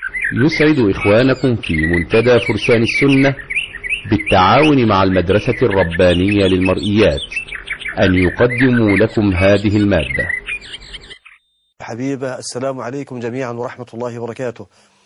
يسعد إخوانكم في منتدى فرسان السنة بالتعاون مع المدرسة الربانية للمرئيات أن يقدموا لكم هذه المادة. حبيبة، السلام عليكم جميعا ورحمة الله وبركاته.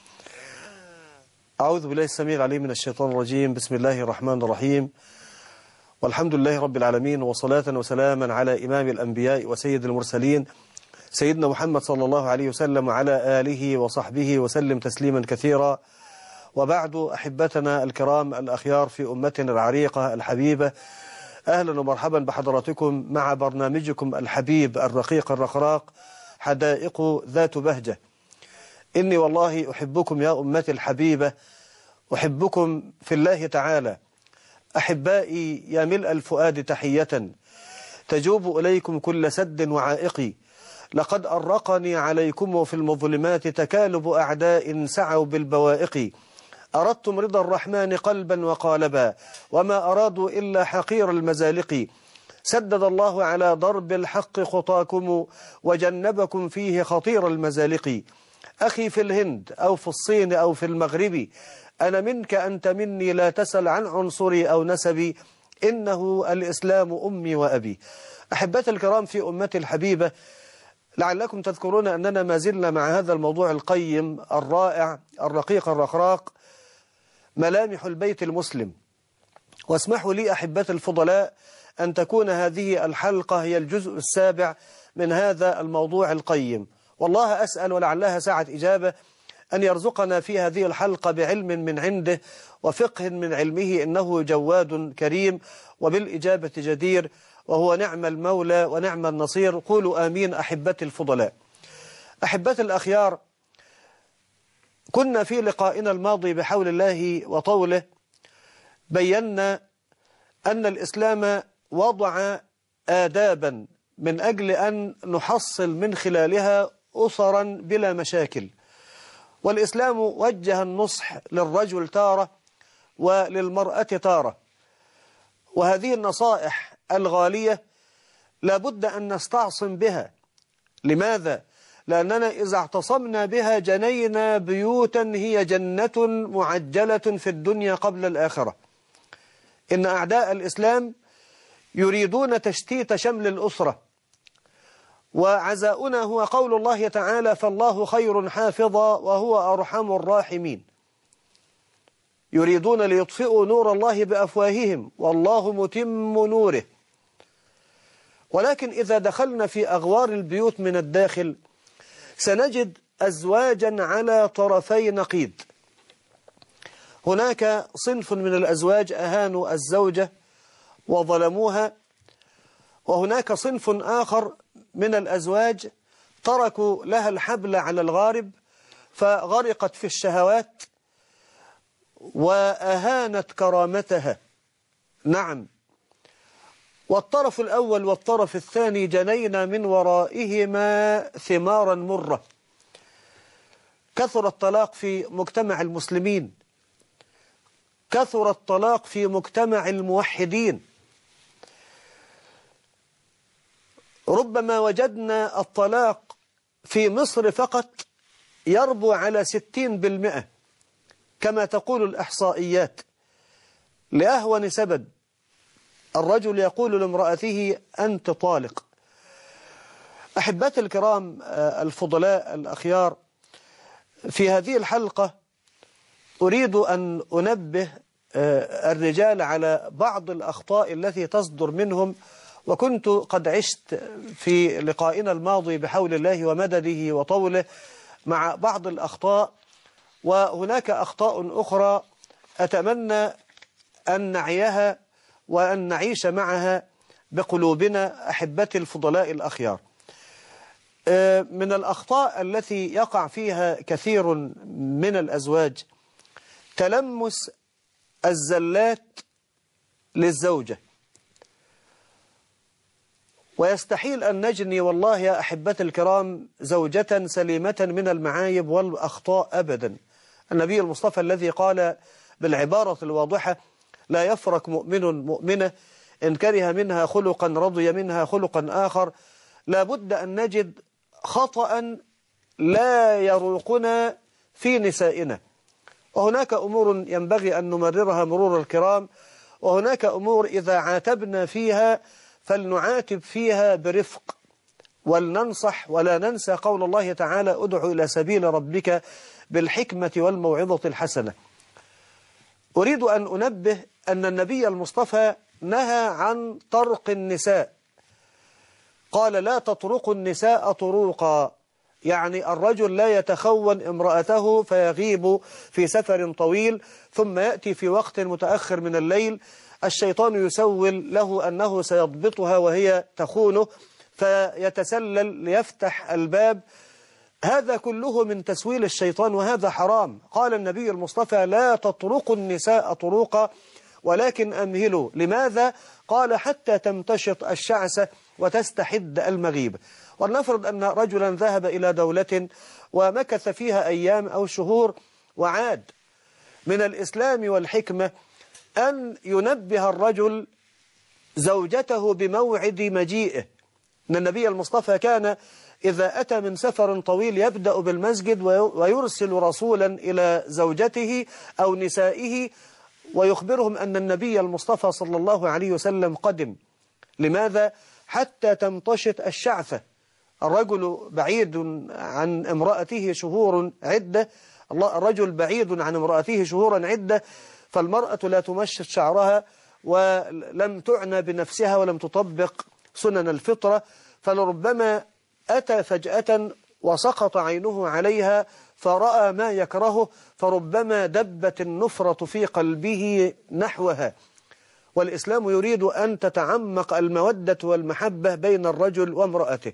أعوذ بالله السميع العليم من الشيطان الرجيم. بسم الله الرحمن الرحيم، والحمد لله رب العالمين، وصلاة وسلاما على إمام الأنبياء وسيد المرسلين سيدنا محمد صلى الله عليه وسلم وعلى آله وصحبه وسلم تسليما كثيرا. وبعد، أحبتنا الكرام الأخيار في أمتنا العريقة الحبيبة، أهلا ومرحبا بحضراتكم مع برنامجكم الحبيب الرقيق الرقراق حدائق ذات بهجة. إني والله أحبكم يا أمتي الحبيبة، أحبكم في الله تعالى. أحبائي يا ملء الفؤاد تحية تجوب إليكم كل سد وعائق. لقد أرقني عليكم في المظلمات تكالب أعداء سعوا بالبوائق. أردتم رضا الرحمن قلبا وقالبا، وما أرادوا إلا حقير المزالق. سدد الله على ضرب الحق خطاكم وجنبكم فيه خطير المزالق. أخي في الهند أو في الصين أو في المغرب، أنا منك أنت مني، لا تسل عن عنصري أو نسبي، إنه الإسلام أمي وأبي. أحبتي الكرام في أمتي الحبيبة، لعلكم تذكرون أننا ما زلنا مع هذا الموضوع القيم الرائع الرقيق الرقراق، ملامح البيت المسلم. واسمحوا لي أحبتي الفضلاء أن تكون هذه الحلقة هي الجزء السابع من هذا الموضوع القيم. والله أسأل ولعلها ساعة إجابة أن يرزقنا في هذه الحلقة بعلم من عنده وفقه من علمه، إنه جواد كريم وبالإجابة جدير، وهو نعم المولى ونعم النصير. قولوا آمين أحبتي الفضلاء. أحبتي الأخيار، كنا في لقائنا الماضي بحول الله وطوله بينا أن الإسلام وضع آدابا من أجل أن نحصل من خلالها أسرا بلا مشاكل. والإسلام وجه النصح للرجل تارة وللمرأة تارة، وهذه النصائح الغالية لابد أن نستعصم بها. لماذا؟ لأننا إذا اعتصمنا بها جنينا بيوتا هي جنة معجلة في الدنيا قبل الآخرة. إن أعداء الإسلام يريدون تشتيت شمل الأسرة، وعزاؤنا هو قول الله تعالى: فالله خير حافظا وهو أرحم الراحمين. يريدون ليطفئوا نور الله بأفواههم والله متم نوره. ولكن إذا دخلنا في أغوار البيوت من الداخل سنجد أزواجا على طرفي نقيض. هناك صنف من الأزواج أهانوا الزوجة وظلموها، وهناك صنف آخر من الأزواج تركوا لها الحبل على الغارب فغرقت في الشهوات وأهانت كرامتها. نعم، والطرف الأول والطرف الثاني جنينا من ورائهما ثمارا مرة. كثر الطلاق في مجتمع المسلمين، كثر الطلاق في مجتمع الموحدين. ربما وجدنا الطلاق في مصر فقط يربو على 60% كما تقول الإحصائيات، لأهون سبب: الرجل يقول لامرأته أنت طالق. أحبتي الكرام الفضلاء الأخيار، في هذه الحلقة أريد أن أنبه الرجال على بعض الأخطاء التي تصدر منهم، وكنت قد عشت في لقائنا الماضي بحول الله ومدده وطوله مع بعض الأخطاء، وهناك أخطاء أخرى أتمنى أن نعيها وأن نعيش معها بقلوبنا. أحبتي الفضلاء الأخيار، من الأخطاء التي يقع فيها كثير من الأزواج تلمس الزلات للزوجة. ويستحيل أن نجني والله يا أحبتي الكرام زوجة سليمة من المعايب والأخطاء أبدا. النبي المصطفى الذي قال بالعبارة الواضحة: لا يفرق مؤمن مؤمنة إن كره منها خلقا رضي منها خلقا آخر. لابد أن نجد خطأ لا يروقنا في نسائنا. وهناك أمور ينبغي أن نمررها مرور الكرام، وهناك أمور إذا عاتبنا فيها فلنعاتب فيها برفق، ولننصح ولا ننسى قول الله تعالى: ادع إلى سبيل ربك بالحكمة والموعظة الحسنة. أريد أن أنبه أن النبي المصطفى نهى عن طرق النساء، قال: لا تطرقوا النساء طروقا، يعني الرجل لا يتخون امرأته فيغيب في سفر طويل ثم يأتي في وقت متأخر من الليل، الشيطان يسول له أنه سيضبطها وهي تخونه فيتسلل ليفتح الباب. هذا كله من تسويل الشيطان وهذا حرام. قال النبي المصطفى: لا تطرقوا النساء طروقا ولكن أمهلوا. لماذا؟ قال: حتى تمتشط الشعثة وتستحد المغيب. ولنفرض أن رجلا ذهب إلى دولة ومكث فيها أيام أو شهور وعاد. من الإسلام والحكمة أن ينبه الرجل زوجته بموعد مجيئه. أن النبي المصطفى كان إذا أتى من سفر طويل يبدأ بالمسجد ويرسل رسولا إلى زوجته أو نسائه ويخبرهم أن النبي المصطفى صلى الله عليه وسلم قدم. لماذا؟ حتى تمتشط الشعثة. الرجل بعيد عن امرأته شهور عدة، الرجل بعيد عن امرأته شهورا عدة، فالمرأة لا تمشط شعرها ولم تعنى بنفسها ولم تطبق سنن الفطرة، فلربما أتى فجأة وسقط عينه عليها فرأى ما يكرهه، فربما دبت النفرة في قلبه نحوها. والإسلام يريد أن تتعمق المودة والمحبة بين الرجل وامرأته.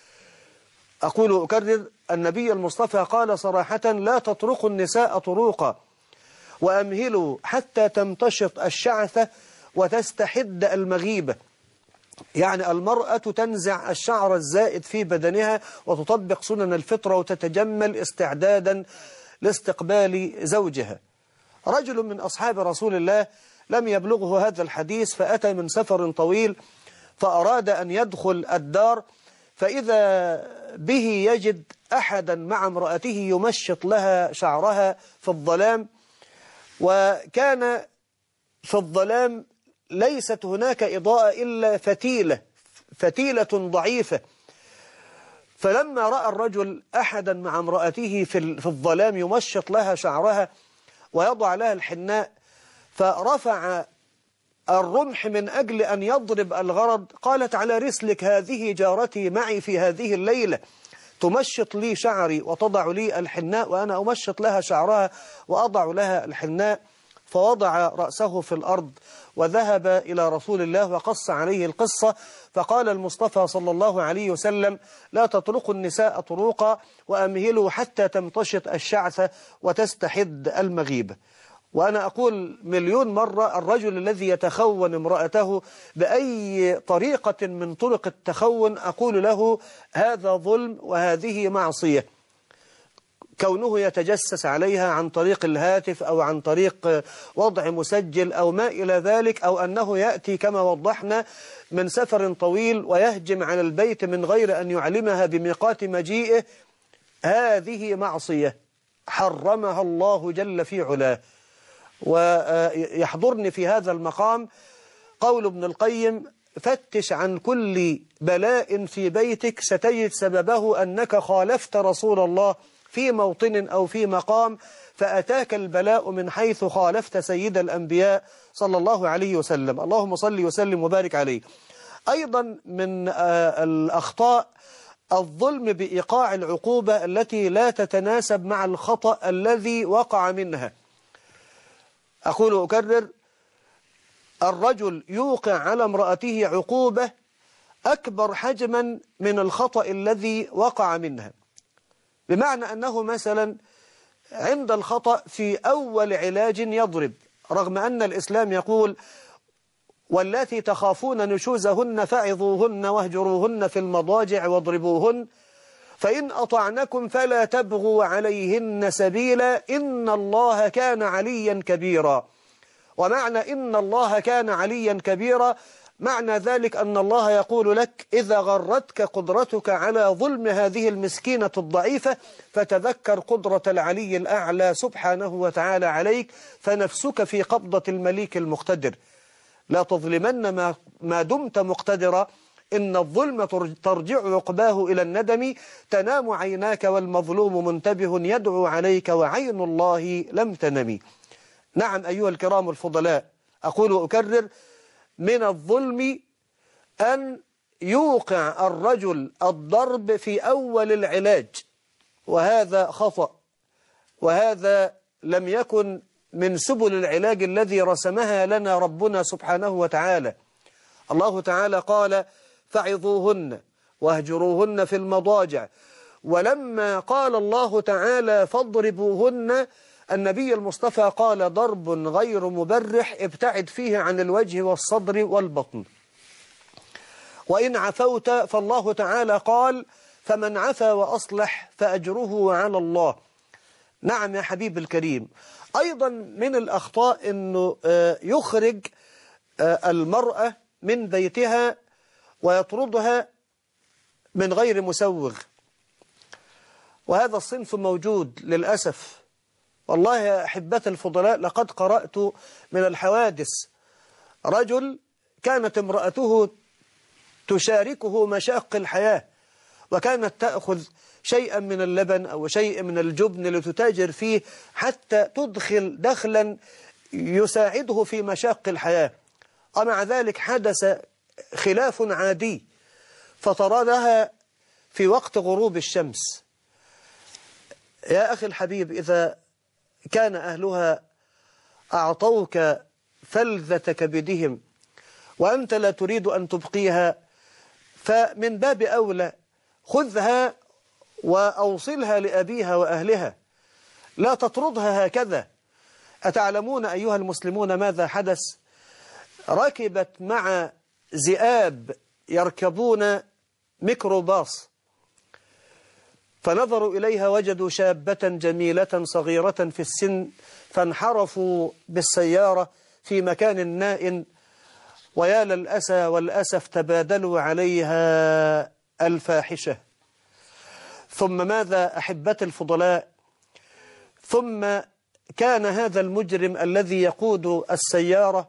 أقول أكرر: النبي المصطفى قال صراحة: لا تطرقوا النساء طروقا وأمهلوا حتى تمتشط الشعثة وتستحد المغيبة. يعني المرأة تنزع الشعر الزائد في بدنها وتطبق سنن الفطرة وتتجمل استعدادا لاستقبال زوجها. رجل من أصحاب رسول الله لم يبلغه هذا الحديث، فأتى من سفر طويل فأراد أن يدخل الدار، فإذا به يجد أحدا مع امرأته يمشط لها شعرها في الظلام، وكان في الظلام ليست هناك إضاءة إلا فتيلة ضعيفة. فلما رأى الرجل أحدا مع امرأته في الظلام يمشط لها شعرها ويضع لها الحناء، فرفع الرمح من أجل أن يضرب الغرض. قالت: على رسلك، هذه جارتي معي في هذه الليلة، تمشط لي شعري وتضع لي الحناء وأنا أمشط لها شعرها وأضع لها الحناء. فوضع رأسه في الأرض وذهب إلى رسول الله وقص عليه القصة. فقال المصطفى صلى الله عليه وسلم: لا تطرقوا النساء طروقا وأمهلوا حتى تمتشط الشعثة وتستحد المغيبة. وأنا أقول مليون مرة: الرجل الذي يتخون امرأته بأي طريقة من طرق التخون أقول له: هذا ظلم وهذه معصية. كونه يتجسس عليها عن طريق الهاتف أو عن طريق وضع مسجل أو ما إلى ذلك، أو أنه يأتي كما وضحنا من سفر طويل ويهجم على البيت من غير أن يعلمها بميقات مجيئه، هذه معصية حرمها الله جل في علاه. ويحضرني في هذا المقام قول ابن القيم: فتش عن كل بلاء في بيتك ستجد سببه أنك خالفت رسول الله في موطن أو في مقام، فأتاك البلاء من حيث خالفت سيد الأنبياء صلى الله عليه وسلم. اللهم صل وسلم وبارك عليه. أيضا من الأخطاء الظلم بإيقاع العقوبة التي لا تتناسب مع الخطأ الذي وقع منها. أقول أكرر: الرجل يوقع على امرأته عقوبة أكبر حجما من الخطأ الذي وقع منها. بمعنى أنه مثلا عند الخطأ في أول علاج يضرب، رغم أن الإسلام يقول: واللاتي تخافون نشوزهن فعظوهن واهجروهن في المضاجع واضربوهن، فإن أطعنكم فلا تبغوا عليهن سبيلا إن الله كان عليا كبيرا. ومعنى إن الله كان عليا كبيرا معنى ذلك أن الله يقول لك إذا غرتك قدرتك على ظلم هذه المسكينة الضعيفة فتذكر قدرة العلي الأعلى سبحانه وتعالى عليك، فنفسك في قبضة المليك المقتدر. لا تظلمن ما دمت مقتدرا، إن الظلم ترجع عقباه إلى الندم، تنام عيناك والمظلوم منتبه يدعو عليك وعين الله لم تنم. نعم أيها الكرام الفضلاء، أقول وأكرر: من الظلم أن يوقع الرجل الضرب في أول العلاج، وهذا خطأ، وهذا لم يكن من سبل العلاج الذي رسمها لنا ربنا سبحانه وتعالى. الله تعالى قال: فعظوهن واهجروهن في المضاجع. ولما قال الله تعالى فاضربوهن، النبي المصطفى قال: ضرب غير مبرح ابتعد فيه عن الوجه والصدر والبطن. وإن عفوت فالله تعالى قال: فمن عفا وأصلح فأجره على الله. نعم يا حبيب الكريم. أيضا من الأخطاء أنه يخرج المرأة من بيتها ويطردها من غير مسوغ، وهذا الصنف موجود للأسف. والله يا أحبتي الفضلاء، لقد قرأت من الحوادث رجل كانت امرأته تشاركه مشاق الحياة، وكانت تأخذ شيئا من اللبن أو شيء من الجبن لتتاجر فيه حتى تدخل دخلا يساعده في مشاق الحياة، ومع ذلك حدث خلاف عادي فطردها في وقت غروب الشمس. يا أخي الحبيب، إذا كان أهلها أعطوك فلذة كبدهم وأنت لا تريد أن تبقيها، فمن باب أولى خذها وأوصلها لأبيها وأهلها، لا تطردها هكذا. أتعلمون أيها المسلمون ماذا حدث؟ ركبت مع ذئاب يركبون ميكروباص، فنظروا إليها وجدوا شابة جميلة صغيرة في السن، فانحرفوا بالسيارة في مكان نائٍ، ويا للأسى والأسف تبادلوا عليها الفاحشة. ثم ماذا أحبتي الفضلاء؟ ثم كان هذا المجرم الذي يقود السيارة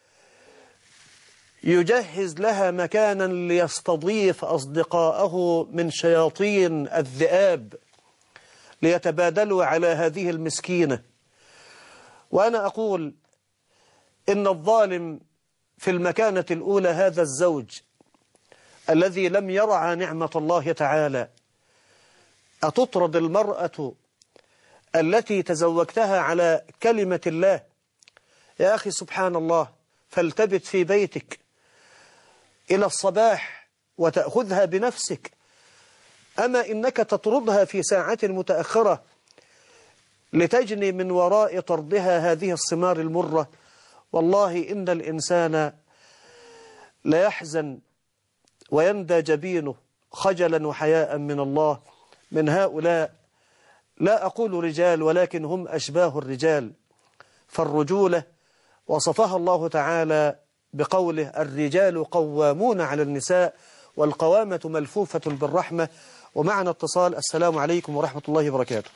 يجهز لها مكانا ليستضيف أصدقاءه من شياطين الذئاب ليتبادلوا على هذه المسكينة. وأنا أقول إن الظالم في المكانة الأولى هذا الزوج الذي لم يرعى نعمة الله تعالى. أتطرد المرأة التي تزوجتها على كلمة الله؟ يا أخي سبحان الله، فالتبت في بيتك إلى الصباح وتأخذها بنفسك. أما إنك تطردها في ساعات متأخرة لتجني من وراء طردها هذه الثمار المرة. والله إن الإنسان ليحزن ويندى جبينه خجلا وحياء من الله من هؤلاء. لا أقول رجال، ولكن هم أشباه الرجال. فالرجولة وصفها الله تعالى بقوله: الرجال قوامون على النساء، والقوامة ملفوفة بالرحمة. ومعنا اتصال. السلام عليكم ورحمة الله وبركاته.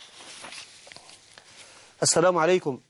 السلام عليكم.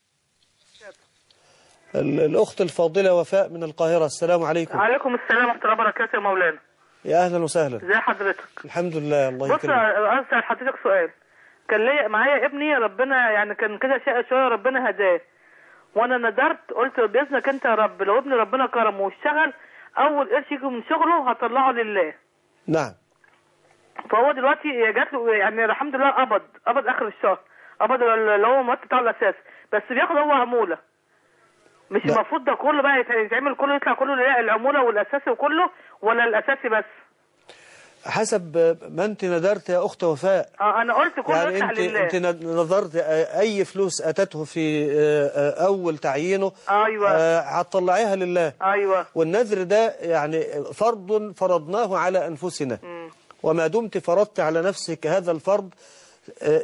الأخت الفاضلة وفاء من القاهرة. السلام عليكم. وعليكم السلام ورحمة الله وبركاته يا مولانا. يا أهلا وسهلا. ازي حضرتك؟ الحمد لله. الله يكرمك. بص، أسأل حضرتك سؤال. كان ليا معايا ابني، ربنا يعني كان كده شقى شوية، ربنا هداه، وانا ندرت قلت باذنك انت يا رب لو ابني ربنا كرمه واشتغل اول قرش يجي من شغله هطلعه لله. نعم. فهو دلوقتي جات له يعني الحمد لله قبض اخر الشهر، قبض اللي هو المرتب بتاعه الاساسي، بس بياخد هو عموله. مش المفروض ده كله بقى يتعمل كله يطلع كله العموله والاساسي وكله، ولا الاساسي بس؟ حسب ما انت نذرت يا اخت وفاء. انا قلت كله يعني يطلع لله. انت نذرت اي فلوس اتته في اول تعيينه. ايوه. هتطلعيها لله. ايوه. والنذر ده يعني فرض فرضناه على انفسنا. وما دمت فرضت على نفسك هذا الفرض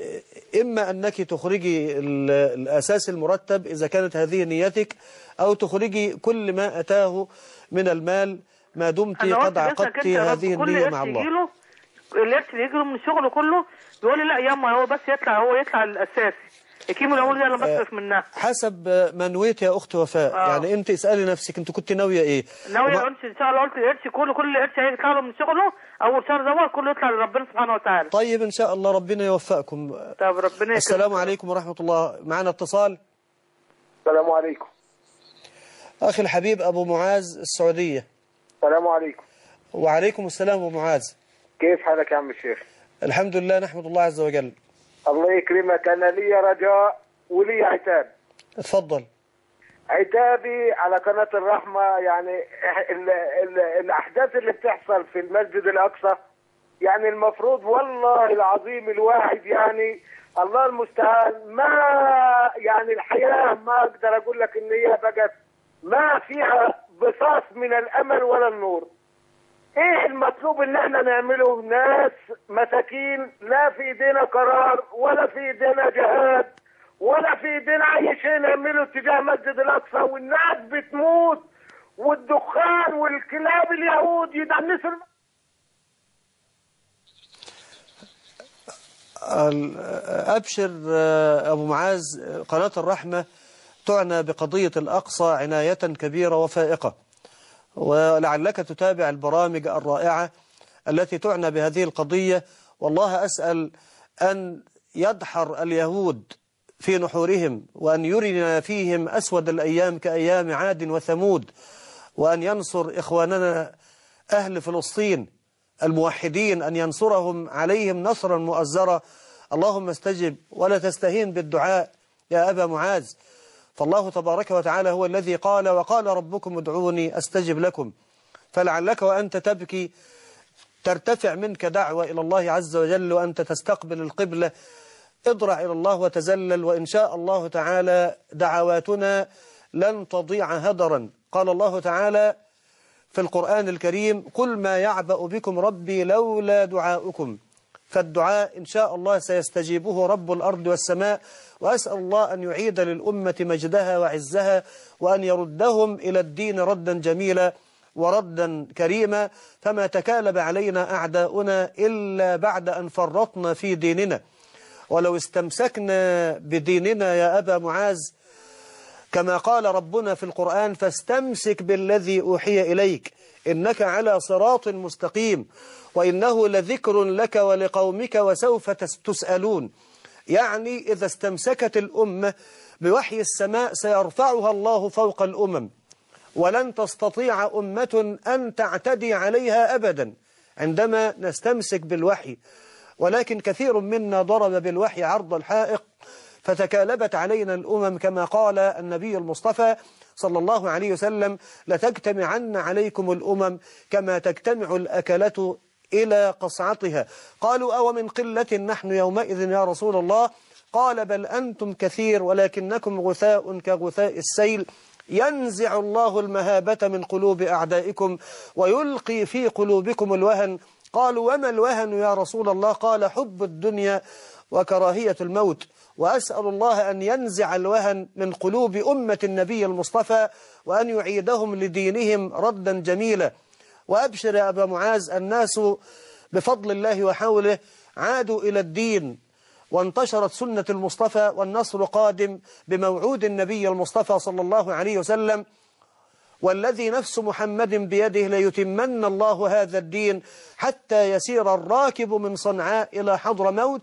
إما أنك تخرجي الأساس المرتب إذا كانت هذه نيتك، أو تخرجي كل ما أتاه من المال ما دمت قد عقدت هذه النية مع الله. القرش اللي يجيله من شغله كله بيقول لي لا ياما هو بس يطلع الأساسي الكيمو الأول دي أنا بصرف منها حسب ما نويت يا أخت وفاء. يعني أنت اسألي نفسك أنت كنت ناوية إيه؟ ناوية قرش إن شاء الله. قلت القرش كل قرش هيطلع له من شغله أول شهر دوت كله يطلع لربنا سبحانه وتعالى. طيب إن شاء الله ربنا يوفقكم. طب ربنا يكرمك. السلام عليكم ورحمة الله. معنا اتصال. السلام عليكم. أخي الحبيب أبو معاذ السعودية. السلام عليكم. وعليكم السلام أبو معاذ. كيف حالك يا عم الشيخ؟ الحمد لله نحمد الله عز وجل. الله يكرمك. أنا لي رجاء ولي عتاب. اتفضل. عتابي على قناة الرحمة، يعني الأحداث اللي بتحصل في المسجد الأقصى، يعني المفروض والله العظيم الواحد يعني الله المستعان ما يعني الحياة ما أقدر أقول لك إن هي بقت ما فيها بصاص من الأمل ولا النور. ايه المطلوب ان احنا نعمله؟ ناس مساكين لا في ايدينا قرار ولا في ايدينا جهاد ولا في ايدينا اي شيء نعمله تجاه مسجد الاقصى، والناس بتموت والدخان والكلاب اليهود يدنسوا. أبشر أبو معاذ، قناة الرحمة تعنى بقضية الأقصى عناية كبيرة وفائقة، ولعلك تتابع البرامج الرائعة التي تعنى بهذه القضية. والله أسأل أن يدحر اليهود في نحورهم، وأن يرنا فيهم أسود الأيام كأيام عاد وثمود، وأن ينصر إخواننا أهل فلسطين الموحدين، أن ينصرهم عليهم نصرا مؤزرا. اللهم استجب ولا تستهين بالدعاء يا أبا معاذ، فالله تبارك وتعالى هو الذي قال وقال ربكم ادعوني أستجب لكم. فلعلك وأنت تبكي ترتفع منك دعوة إلى الله عز وجل، وأنت تستقبل القبلة. اضرع إلى الله وتزلل، وإن شاء الله تعالى دعواتنا لن تضيع هدرا. قال الله تعالى في القرآن الكريم: قل ما يعبأ بكم ربي لولا دعاؤكم. فالدعاء إن شاء الله سيستجيبه رب الأرض والسماء، وأسأل الله أن يعيد للأمة مجدها وعزها، وأن يردهم إلى الدين ردا جميلا وردا كريما. فما تكالب علينا أعداؤنا إلا بعد أن فرطنا في ديننا. ولو استمسكنا بديننا يا أبا معاذ كما قال ربنا في القرآن: فاستمسك بالذي أوحي إليك إنك على صراط مستقيم وإنه لذكر لك ولقومك وسوف تسألون. يعني إذا استمسكت الأمة بوحي السماء سيرفعها الله فوق الأمم، ولن تستطيع أمة أن تعتدي عليها أبدا عندما نستمسك بالوحي. ولكن كثير منا ضرب بالوحي عرض الحائق، فتكالبت علينا الأمم كما قال النبي المصطفى صلى الله عليه وسلم: لتجتمعن عليكم الأمم كما تجتمع الأكلة إلى قصعتها. قالوا: أو من قلة نحن يومئذ يا رسول الله؟ قال: بل أنتم كثير ولكنكم غثاء كغثاء السيل، ينزع الله المهابة من قلوب أعدائكم ويلقي في قلوبكم الوهن. قالوا: وما الوهن يا رسول الله؟ قال: حب الدنيا وكراهية الموت. وأسأل الله أن ينزع الوهن من قلوب أمة النبي المصطفى، وأن يعيدهم لدينهم ردا جميلا. وأبشر يا أبا معاذ، الناس بفضل الله وحوله عادوا إلى الدين، وانتشرت سنة المصطفى، والنصر قادم بموعود النبي المصطفى صلى الله عليه وسلم: والذي نفس محمد بيده ليتمن الله هذا الدين حتى يسير الراكب من صنعاء إلى حضرموت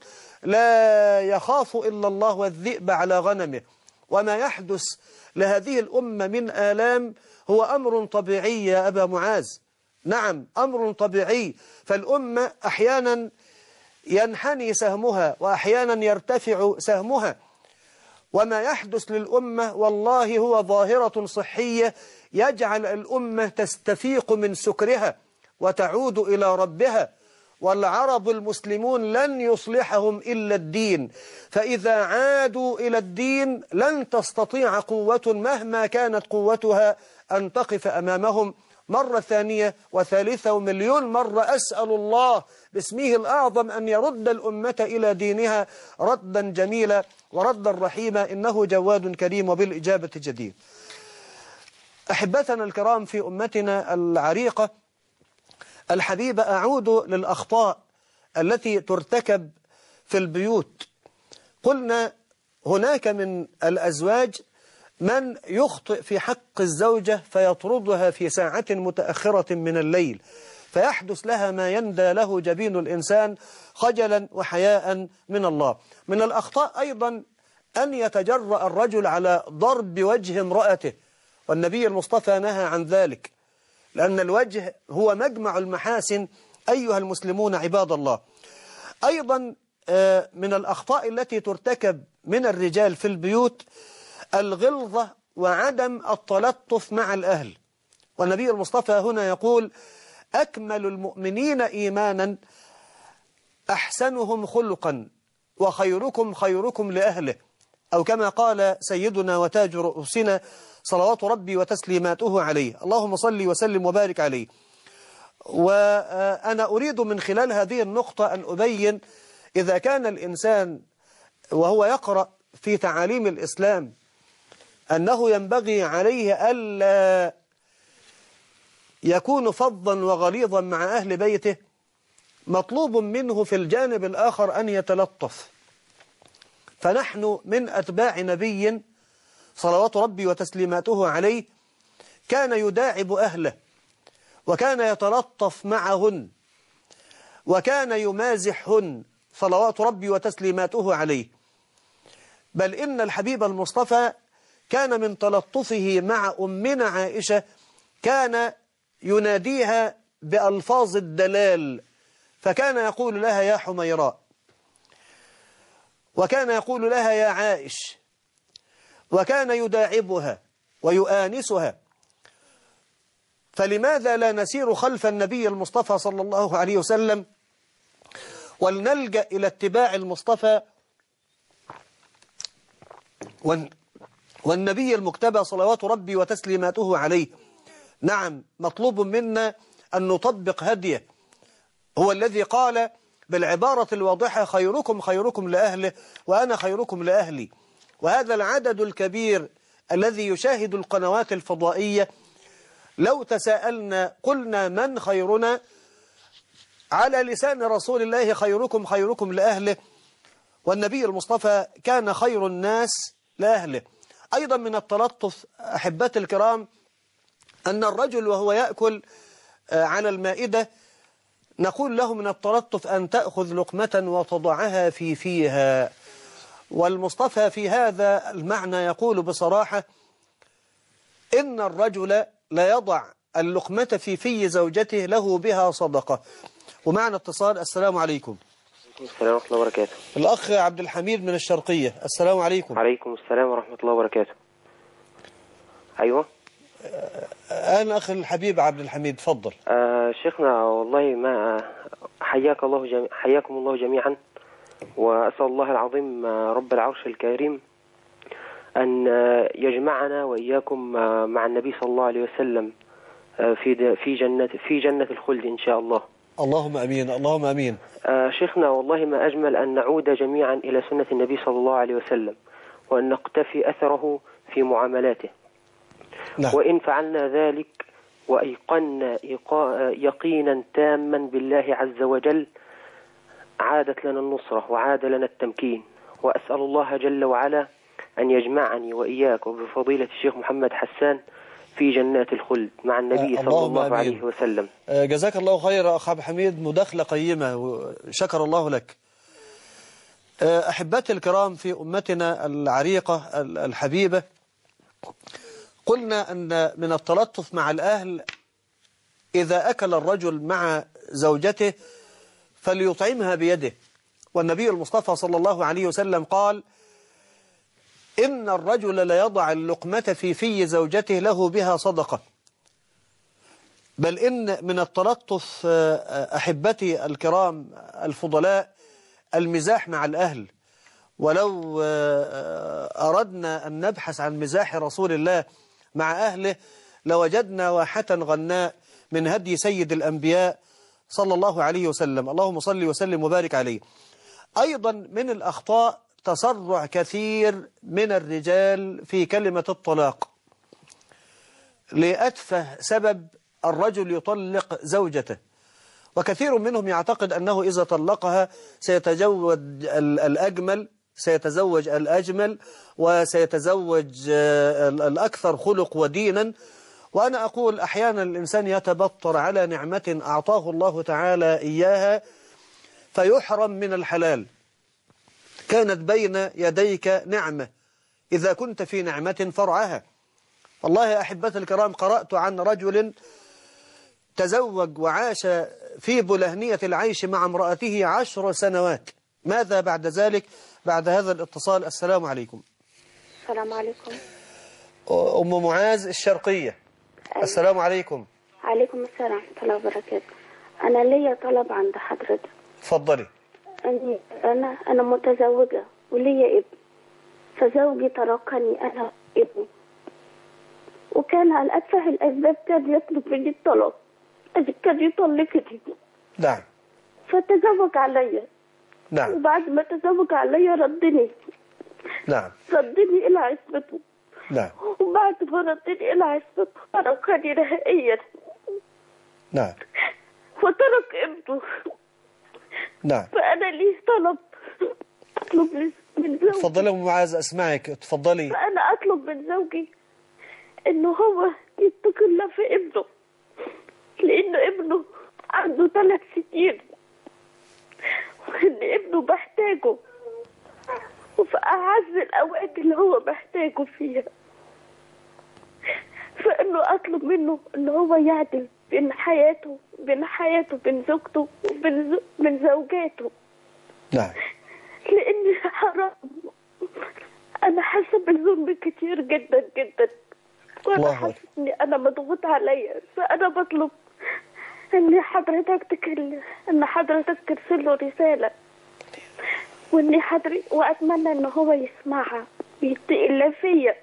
لا يخاف إلا الله والذئب على غنمه. وما يحدث لهذه الأمة من آلام هو أمر طبيعي يا أبا معاذ. نعم، أمر طبيعي. فالأمة أحيانا ينحني سهمها وأحيانا يرتفع سهمها. وما يحدث للأمة والله هو ظاهرة صحية يجعل الأمة تستفيق من سكرها وتعود إلى ربها. والعرب المسلمون لن يصلحهم إلا الدين، فإذا عادوا إلى الدين لن تستطيع قوة مهما كانت قوتها أن تقف أمامهم. مرة ثانية وثالثة ومليون مرة أسأل الله باسمه الأعظم أن يرد الأمة إلى دينها ردا جميلا وردا رحيما، إنه جواد كريم وبالإجابة جدير. أحبتنا الكرام في أمتنا العريقة الحبيبة، أعود للأخطاء التي ترتكب في البيوت. قلنا هناك من الأزواج من يخطئ في حق الزوجة فيطردها في ساعة متأخرة من الليل، فيحدث لها ما يندى له جبين الإنسان خجلا وحياء من الله. من الأخطاء أيضا أن يتجرأ الرجل على ضرب وجه امرأته، والنبي المصطفى نهى عن ذلك، لأن الوجه هو مجمع المحاسن أيها المسلمون عباد الله. أيضا من الأخطاء التي ترتكب من الرجال في البيوت الغلظة وعدم التلطف مع الأهل، والنبي المصطفى هنا يقول: أكمل المؤمنين إيمانا أحسنهم خلقا وخيركم خيركم لأهله، أو كما قال سيدنا وتاج رؤوسنا صلوات ربي وتسليماته عليه، اللهم صل وسلم وبارك عليه. وأنا أريد من خلال هذه النقطة أن أبين إذا كان الإنسان وهو يقرأ في تعاليم الإسلام أنه ينبغي عليه ألا يكون فظا وغليظا مع أهل بيته، مطلوب منه في الجانب الآخر أن يتلطف. فنحن من أتباع نبي صلوات ربي وتسليماته عليه كان يداعب أهله، وكان يتلطف معهن، وكان يمازحهن صلوات ربي وتسليماته عليه. بل إن الحبيب المصطفى كان من تلطفه مع أمنا عائشة كان يناديها بألفاظ الدلال، فكان يقول لها يا حميراء، وكان يقول لها يا عائش، وكان يداعبها ويؤانسها. فلماذا لا نسير خلف النبي المصطفى صلى الله عليه وسلم ولنلجأ إلى اتباع المصطفى والنبي المجتبى صلوات ربي وتسليماته عليه؟ نعم، مطلوب منا أن نطبق هديه، هو الذي قال بالعبارة الواضحة: خيركم خيركم لأهله وأنا خيركم لأهلي. وهذا العدد الكبير الذي يشاهد القنوات الفضائية، لو تساءلنا قلنا من خيرنا، على لسان رسول الله خيركم خيركم لأهله، والنبي المصطفى كان خير الناس لأهله. أيضا من التلطف أحبتي الكرام أن الرجل وهو يأكل على المائدة نقول له من التلطف أن تأخذ لقمة وتضعها في فيها، والمصطفى في هذا المعنى يقول بصراحة إن الرجل لا يضع اللقمة في زوجته له بها صدقة. ومعنى اتصال. السلام عليكم. السلام ورحمة الله وبركاته. الأخ عبد الحميد من الشرقية. السلام عليكم. عليكم السلام ورحمة الله وبركاته. أيوة أنا أخي الحبيب عبد الحميد، تفضل. شيخنا والله ما حياكم الله جميعا، وأسأل الله العظيم رب العرش الكريم أن يجمعنا وإياكم مع النبي صلى الله عليه وسلم في جنة الخلد إن شاء الله. اللهم أمين، اللهم أمين. شيخنا والله ما أجمل أن نعود جميعا إلى سنة النبي صلى الله عليه وسلم، وأن نقتفي أثره في معاملاته. نعم. وإن فعلنا ذلك وأيقنا يقينا تاما بالله عز وجل عادت لنا النصرة وعاد لنا التمكين. وأسأل الله جل وعلا أن يجمعني وإياك وبفضيلة الشيخ محمد حسان في جنات الخلد مع النبي صلى الله عليه وسلم. جزاك الله خير أخ عبد الحميد، مداخلة قيمة وشكر الله لك. أحبتي الكرام في أمتنا العريقة الحبيبة، قلنا أن من التلطف مع الأهل إذا أكل الرجل مع زوجته فليطعمها بيده، والنبي المصطفى صلى الله عليه وسلم قال: إن الرجل ليضع اللقمة في زوجته له بها صدقة. بل إن من التلطف أحبتي الكرام الفضلاء المزاح مع الأهل. ولو أردنا أن نبحث عن مزاح رسول الله مع أهله لوجدنا واحة غناء من هدي سيد الأنبياء صلى الله عليه وسلم. اللهم صل وسلم وبارك عليه. أيضا من الأخطاء تسرع كثير من الرجال في كلمة الطلاق، لأتفه سبب الرجل يطلق زوجته، وكثير منهم يعتقد أنه إذا طلقها سيتزوج الأجمل، سيتزوج الأجمل، وسيتزوج الأكثر خلق ودينا. وأنا أقول أحيانا الإنسان يتبطر على نعمة أعطاه الله تعالى إياها فيحرم من الحلال. كانت بين يديك نعمة، إذا كنت في نعمة فرعها. والله يا أحبتي الكرام، قرأت عن رجل تزوج وعاش في بلهنية العيش مع امرأته 10 سنوات. ماذا بعد ذلك؟ بعد هذا الاتصال. السلام عليكم. السلام عليكم. أم معاذ الشرقية. أيوة. السلام عليكم. عليكم السلام ورحمة الله وبركاته. أنا ليا طلب عند حضرتك. اتفضلي. أنا متزوجة وليا ابن، فزوجي تركني أنا ابني، وكان على أتفه الأسباب كان يطلب مني الطلاق، كان يطلقني. نعم. فتزوج عليا. نعم. وبعد ما تزوج عليا ردني. نعم. ردني إلى عصمته. نعم. وبعد ما ردني إلى عصمته تركني نهائيا. نعم. وترك ابنه. نعم. فأنا لي أطلب من زوجي. تفضلي أم معاذ، أسمعك، تفضلي. فأنا أطلب من زوجي إنه هو يتقي الله في ابنه، لأنه ابنه عنده 3 سنين، وإن ابنه بحتاجه، وفي أعز الأوقات اللي هو محتاجه فيها. فإنه أطلب منه إنه هو يعدل بين حياته بين زوجته وبين زوجاته. نعم. لأن حرام، أنا حاسة بالظلم كتير جدا جدا، وأنا حاسة إني أنا مضغوط عليا. فأنا بطلب إن حضرتك ترسل له رسالة، وأتمنى إن هو يسمعها ويتقي الله فيا.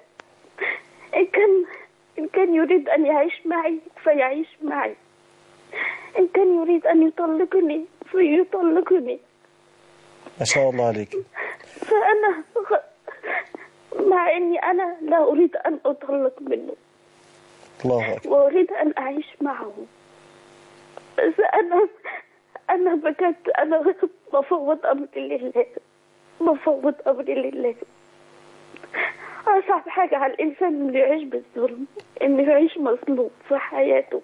إن كان يريد أن يعيش معي فيعيش معي، إن كان يريد أن يطلقني فيطلقني. ما شاء الله عليك. فأنا مع إني أنا لا أريد أن أطلق منه، الله أكبر، وأريد أن أعيش معه. بس أنا بجد أنا بفوض أمري لله. أصعب حاجة على الإنسان إنه يعيش بالظلم، إنه يعيش مظلوم في حياته.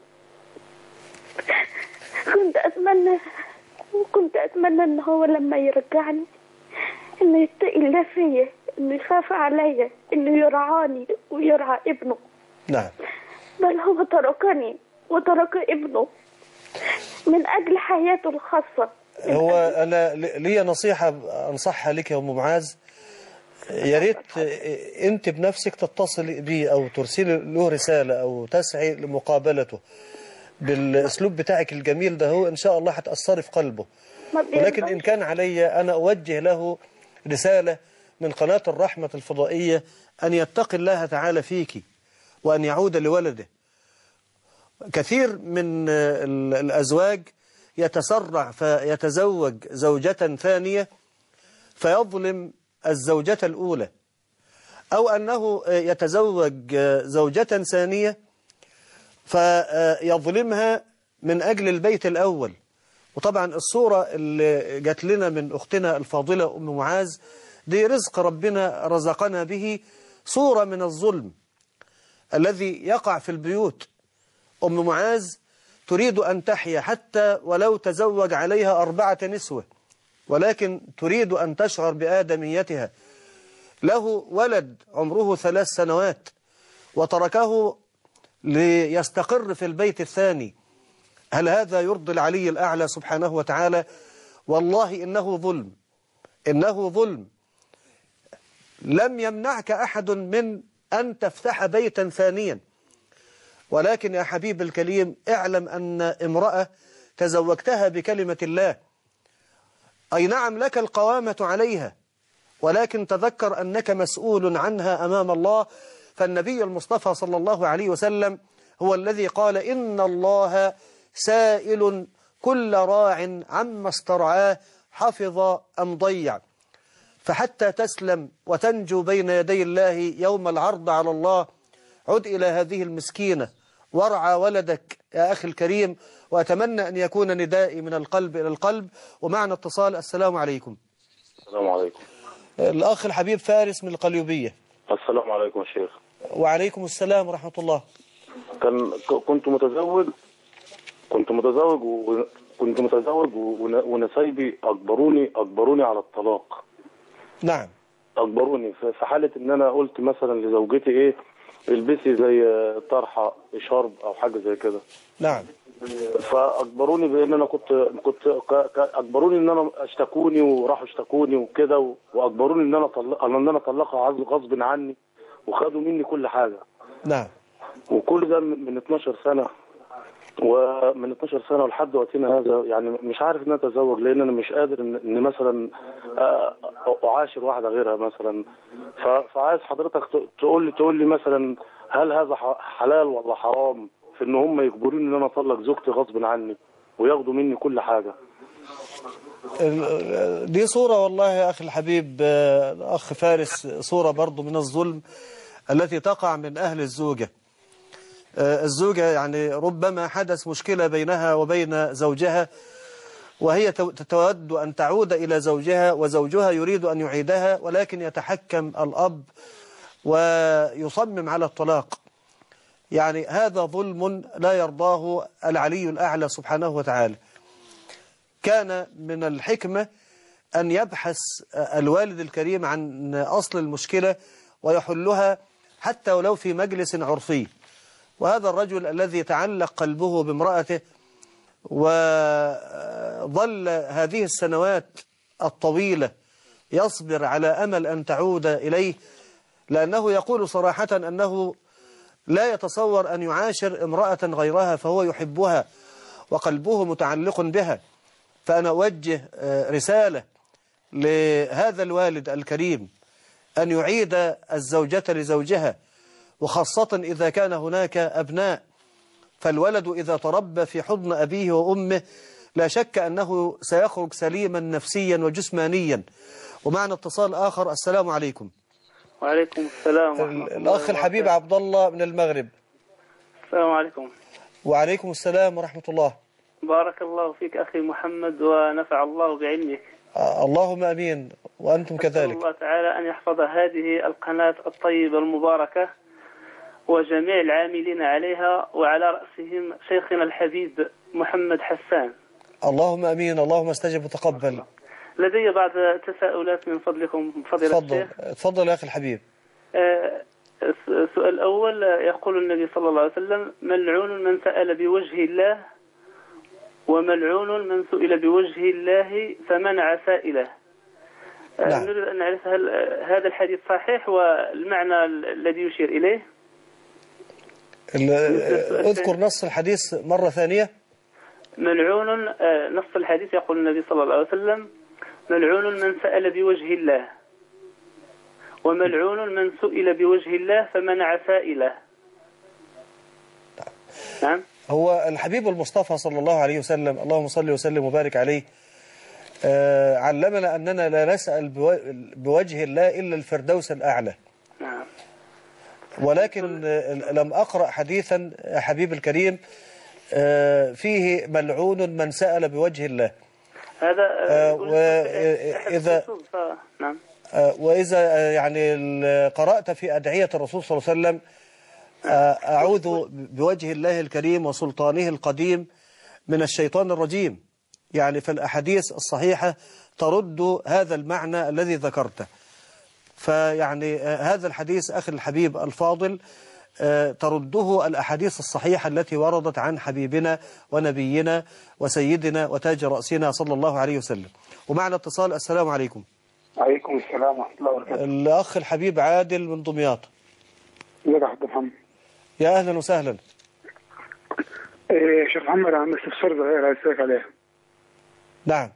كنت أتمنى إن هو لما يرجعني إنه يتقي الله فيا، إنه يخاف عليا، إنه يرعاني ويرعى ابنه. نعم. بل هو تركني وترك ابنه من أجل حياته الخاصة. هو أنا لي نصيحة أنصحها لك يا أم معاذ، يا ريت أنت بنفسك تتصل بي أو ترسلي له رسالة أو تسعي لمقابلته بالأسلوب بتاعك الجميل ده، هو إن شاء الله هتأثري في قلبه. ولكن إن كان علي أنا أوجه له رسالة من قناة الرحمة الفضائية أن يتقي الله تعالى فيك وأن يعود لولده. كثير من الأزواج يتسرع فيتزوج زوجة ثانية فيظلم الزوجة الأولى، أو أنه يتزوج زوجة ثانية فيظلمها من أجل البيت الأول. وطبعا الصورة اللي جات لنا من أختنا الفاضلة أم معاذ دي رزق ربنا رزقنا به، صورة من الظلم الذي يقع في البيوت. أم معاذ تريد أن تحيا حتى ولو تزوج عليها 4 نسوة، ولكن تريد أن تشعر بآدميتها. له ولد عمره 3 سنوات وتركه ليستقر في البيت الثاني. هل هذا يرضي العلي الأعلى سبحانه وتعالى؟ والله إنه ظلم، إنه ظلم. لم يمنعك أحد من أن تفتح بيتا ثانيا، ولكن يا حبيب الكريم اعلم أن امرأة تزوجتها بكلمة الله، أي نعم لك القوامة عليها، ولكن تذكر أنك مسؤول عنها أمام الله. فالنبي المصطفى صلى الله عليه وسلم هو الذي قال إن الله سائل كل راع عما استرعاه حفظ أم ضيع. فحتى تسلم وتنجو بين يدي الله يوم العرض على الله عد إلى هذه المسكينة وارعى ولدك يا أخي الكريم. وأتمنى أن يكون ندائي من القلب إلى القلب. ومعنا اتصال. السلام عليكم. السلام عليكم. الأخ الحبيب فارس من القليوبية. السلام عليكم يا شيخ. وعليكم السلام ورحمة الله. كنت متزوج ونسايبي أجبروني على الطلاق. نعم. أجبروني في حالة إن أنا قلت مثلا لزوجتي إيه البسي زي طرحة شرب أو حاجة زي كده. نعم. فأجبروني بأن أنا كنت أجبروني إن أنا اشتكوني وراحوا اشتكوني وكده وأجبروني إن أنا أطلقها غصب عني وخدوا مني كل حاجة. نعم. وكل ده من 12 سنة ومن 12 سنة ولحد وقتنا هذا يعني مش عارف ان اتزوج لان انا مش قادر ان مثلا اعاشر واحدة غيرها مثلا. فعايز حضرتك تقول لي مثلا هل هذا حلال ولا حرام في ان هم يجبروني ان انا اطلق زوجتي غصب عني وياخدوا مني كل حاجة. دي صورة والله يا اخي الحبيب اخ فارس، صورة برضو من الظلم التي تقع من اهل الزوجة. الزوجة يعني ربما حدث مشكلة بينها وبين زوجها وهي تود أن تعود إلى زوجها وزوجها يريد أن يعيدها، ولكن يتحكم الأب ويصمم على الطلاق. يعني هذا ظلم لا يرضاه العلي الأعلى سبحانه وتعالى. كان من الحكمة أن يبحث الوالد الكريم عن أصل المشكلة ويحلها حتى ولو في مجلس عرفي. وهذا الرجل الذي تعلق قلبه بامرأته وظل هذه السنوات الطويلة يصبر على أمل أن تعود إليه، لأنه يقول صراحة أنه لا يتصور أن يعاشر امرأة غيرها فهو يحبها وقلبه متعلق بها. فأنا أوجه رسالة لهذا الوالد الكريم أن يعيد الزوجة لزوجها، وخاصة إذا كان هناك أبناء. فالولد إذا تربى في حضن أبيه وأمه لا شك أنه سيخرج سليما نفسيا وجسمانيا. ومعنا اتصال آخر. السلام عليكم. وعليكم السلام. الأخ الحبيب عبد الله من المغرب. السلام عليكم. وعليكم السلام ورحمة الله. بارك الله فيك أخي محمد ونفع الله بعلمك. اللهم أمين وأنتم كذلك. الله تعالى أن يحفظ هذه القناة الطيبة المباركة وجميع العاملين عليها وعلى رأسهم شيخنا الحبيب محمد حسان. اللهم أمين. اللهم استجب وتقبل. لدي بعض تساؤلات من فضلكم فضيلة الشيخ. تفضل يا أخي الحبيب. السؤال الأول، يقول النبي صلى الله عليه وسلم ملعون من سأل بوجه الله وملعون من سئل بوجه الله فمنع سائله. نعم. نريد أن نعرف هل هذا الحديث صحيح والمعنى الذي يشير إليه. اذكر نص الحديث مرة ثانية. ملعون، نص الحديث يقول النبي صلى الله عليه وسلم ملعون من سأل بوجه الله وملعون من سئل بوجه الله فمنع سائله. نعم. هو الحبيب المصطفى صلى الله عليه وسلم، اللهم صل وسلم وبارك عليه، علمنا أننا لا نسأل بوجه الله إلا الفردوس الأعلى. نعم. ولكن لم أقرأ حديثا حبيب الكريم فيه ملعون من سأل بوجه الله. هذا نعم. وإذا يعني قرأت في أدعية الرسول صلى الله عليه وسلم أعوذ بوجه الله الكريم وسلطانه القديم من الشيطان الرجيم، يعني في الأحاديث الصحيحة ترد هذا المعنى الذي ذكرته. فيعني هذا الحديث أخي الحبيب الفاضل ترده الأحاديث الصحيحة التي وردت عن حبيبنا ونبينا وسيدنا وتاج رأسنا صلى الله عليه وسلم. ومعنا اتصال. السلام عليكم. عليكم السلام ورحمة الله وبركاته. الأخ الحبيب عادل من دمياط. ازيك يا حاج محمد؟ يا أهلا وسهلا. شيخ محمد، عم استفسار صغير عايز اسالك عليها. نعم.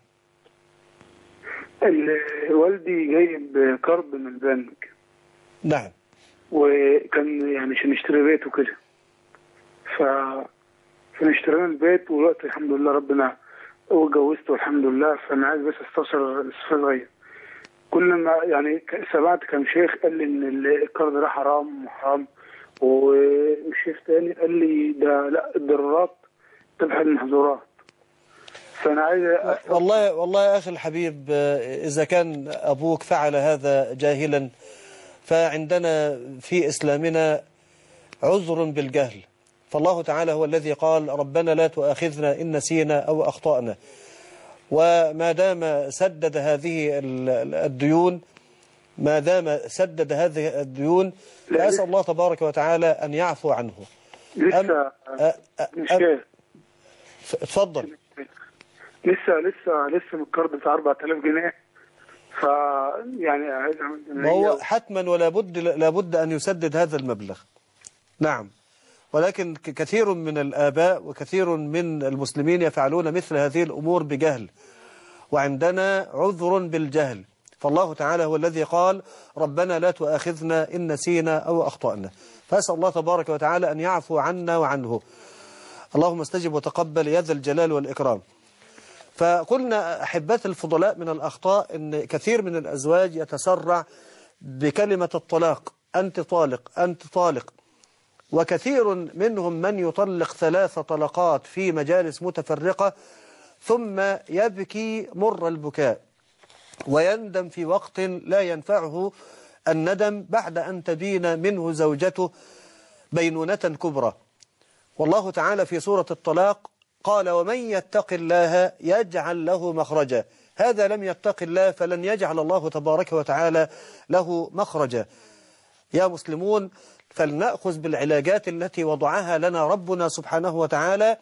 والدي جايب قرض من البنك. نعم. وكان يعني عشان يشتري بيت وكده. فاشترينا البيت، والوقت الحمد لله ربنا واتجوزت والحمد لله. فأنا عايز بس استفسر استفسار صغير. كل ما يعني سمعت كم شيخ قال لي إن القرض ده حرام وحرام، وشيخ تاني قال لي ده لا، الضرورات تبحث المحظورات. فأنا عايز والله يا أخي الحبيب، إذا كان أبوك فعل هذا جاهلا فعندنا في إسلامنا عذر بالجهل. فالله تعالى هو الذي قال ربنا لا تؤاخذنا إن نسينا أو أخطأنا. وما دام سدد هذه الديون، ما دام سدد هذه الديون، فأسأل الله تبارك وتعالى أن يعفو عنه. لسه اتفضل. لسه من القرض بتاع 4000 جنيه. يعني عايز وهو حتما ولا بد لابد أن يسدد هذا المبلغ. نعم، ولكن كثير من الآباء وكثير من المسلمين يفعلون مثل هذه الأمور بجهل، وعندنا عذر بالجهل. فالله تعالى هو الذي قال ربنا لا تؤاخذنا إن نسينا أو أخطأنا. فأسأل الله تبارك وتعالى أن يعفو عنا وعنه. اللهم استجب وتقبل يا ذا الجلال والإكرام. فقلنا أحبات الفضلاء من الأخطاء أن كثير من الأزواج يتسرع بكلمة الطلاق، أنت طالق أنت طالق. وكثير منهم من يطلق 3 طلقات في مجالس متفرقة ثم يبكي مر البكاء ويندم في وقت لا ينفعه الندم بعد أن تبين منه زوجته بينونة كبرى. والله تعالى في سورة الطلاق قال ومن يتق الله يجعل له مخرجا. هذا لم يتق الله فلن يجعل الله تبارك وتعالى له مخرجا. يا مسلمون، فلنأخذ بالعلاجات التي وضعها لنا ربنا سبحانه وتعالى.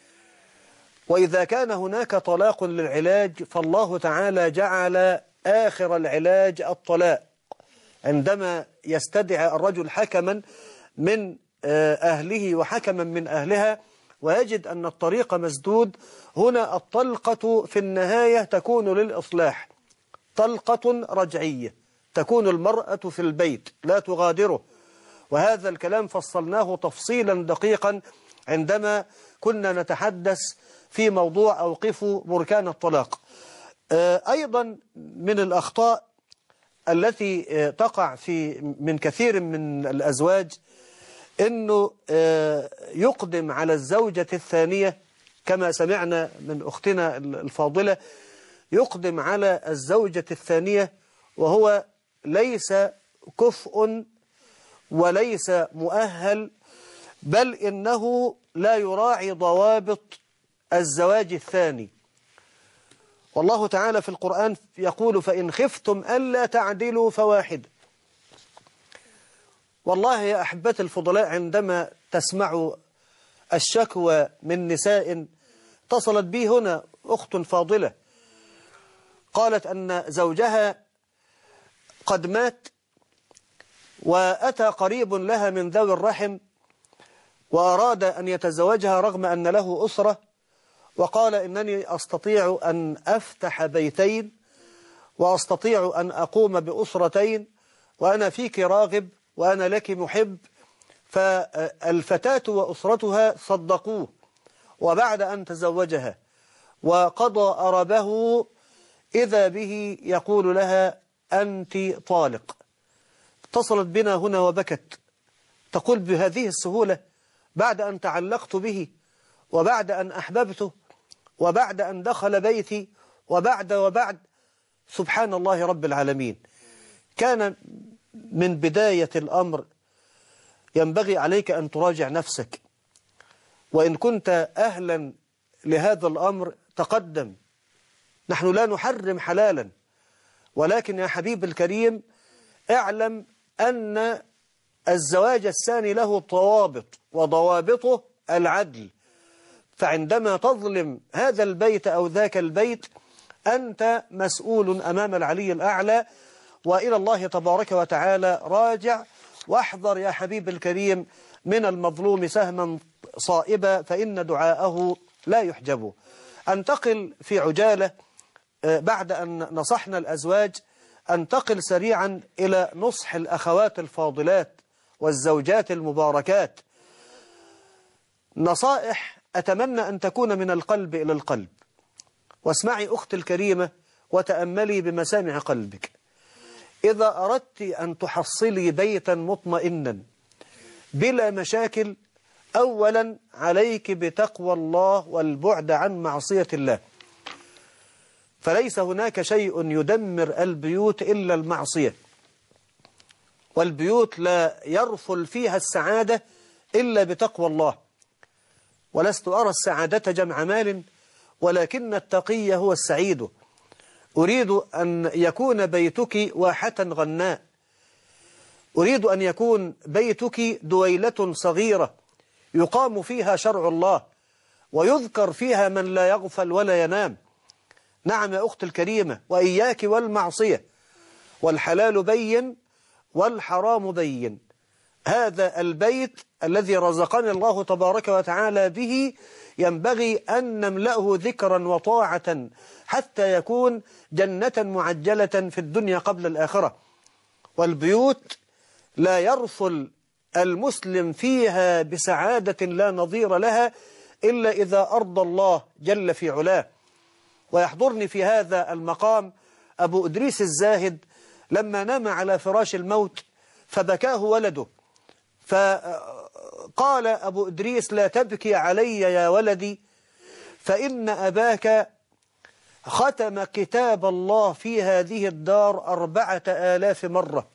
وإذا كان هناك طلاق للعلاج فالله تعالى جعل آخر العلاج الطلاق. عندما يستدعي الرجل حكما من أهله وحكما من أهلها ويجد أن الطريق مسدود، هنا الطلقة في النهاية تكون للإصلاح، طلقة رجعية، تكون المرأة في البيت لا تغادره. وهذا الكلام فصلناه تفصيلا دقيقا عندما كنا نتحدث في موضوع أوقفوا بركان الطلاق. أيضا من الأخطاء التي تقع من كثير من الأزواج أنه يقدم على الزوجة الثانية، كما سمعنا من أختنا الفاضلة، يقدم على الزوجة الثانية وهو ليس كفء وليس مؤهل، بل إنه لا يراعي ضوابط الزواج الثاني. والله تعالى في القرآن يقول فإن خفتم ألا تعدلوا فواحد. والله يا أحبتي الفضلاء، عندما تسمعوا الشكوى من نساء، اتصلت بي هنا أخت فاضلة قالت أن زوجها قد مات وأتى قريب لها من ذوي الرحم وأراد أن يتزوجها رغم أن له أسرة، وقال إنني أستطيع أن أفتح بيتين وأستطيع أن أقوم بأسرتين وأنا فيك راغب وأنا لك محب. فالفتاة وأسرتها صدقوه، وبعد أن تزوجها وقضى أربه إذا به يقول لها أنت طالق. اتصلت بنا هنا وبكت تقول بهذه السهولة بعد أن تعلقت به وبعد أن أحببته وبعد أن دخل بيتي وبعد سبحان الله رب العالمين. كان من بداية الأمر ينبغي عليك أن تراجع نفسك، وإن كنت أهلا لهذا الأمر تقدم. نحن لا نحرم حلالا، ولكن يا حبيب الكريم اعلم أن الزواج الثاني له ضوابط، وضوابطه العدل. فعندما تظلم هذا البيت أو ذاك البيت أنت مسؤول أمام العلي الأعلى، وإلى الله تبارك وتعالى راجع. واحذر يا حبيب الكريم من المظلوم سهما صائبا فإن دعاءه لا يحجب. أنتقل في عجالة بعد أن نصحنا الأزواج، أنتقل سريعا إلى نصح الأخوات الفاضلات والزوجات المباركات. نصائح أتمنى أن تكون من القلب إلى القلب. واسمعي أختي الكريمة وتأملي بمسامع قلبك. إذا أردت أن تحصلي بيتا مطمئنا بلا مشاكل، أولا عليك بتقوى الله والبعد عن معصية الله، فليس هناك شيء يدمر البيوت إلا المعصية، والبيوت لا يرفل فيها السعادة إلا بتقوى الله. ولست أرى السعادة جمع مال، ولكن التقي هو السعيد. أريد أن يكون بيتك واحة غناء، أريد أن يكون بيتك دويلة صغيرة يقام فيها شرع الله ويذكر فيها من لا يغفل ولا ينام. نعم يا أخت الكريمة، وإياك والمعصية، والحلال بين والحرام بين. هذا البيت الذي رزقنا الله تبارك وتعالى به ينبغي أن نملأه ذكرا وطاعة حتى يكون جنة معجلة في الدنيا قبل الآخرة. والبيوت لا يرفل المسلم فيها بسعادة لا نظير لها إلا إذا أرضى الله جل في علاه. ويحضرني في هذا المقام أبو إدريس الزاهد لما نام على فراش الموت فبكاه ولده، فقال أبو إدريس: لا تبكي علي يا ولدي، فإن أباك ختم كتاب الله في هذه الدار 4000 مرة،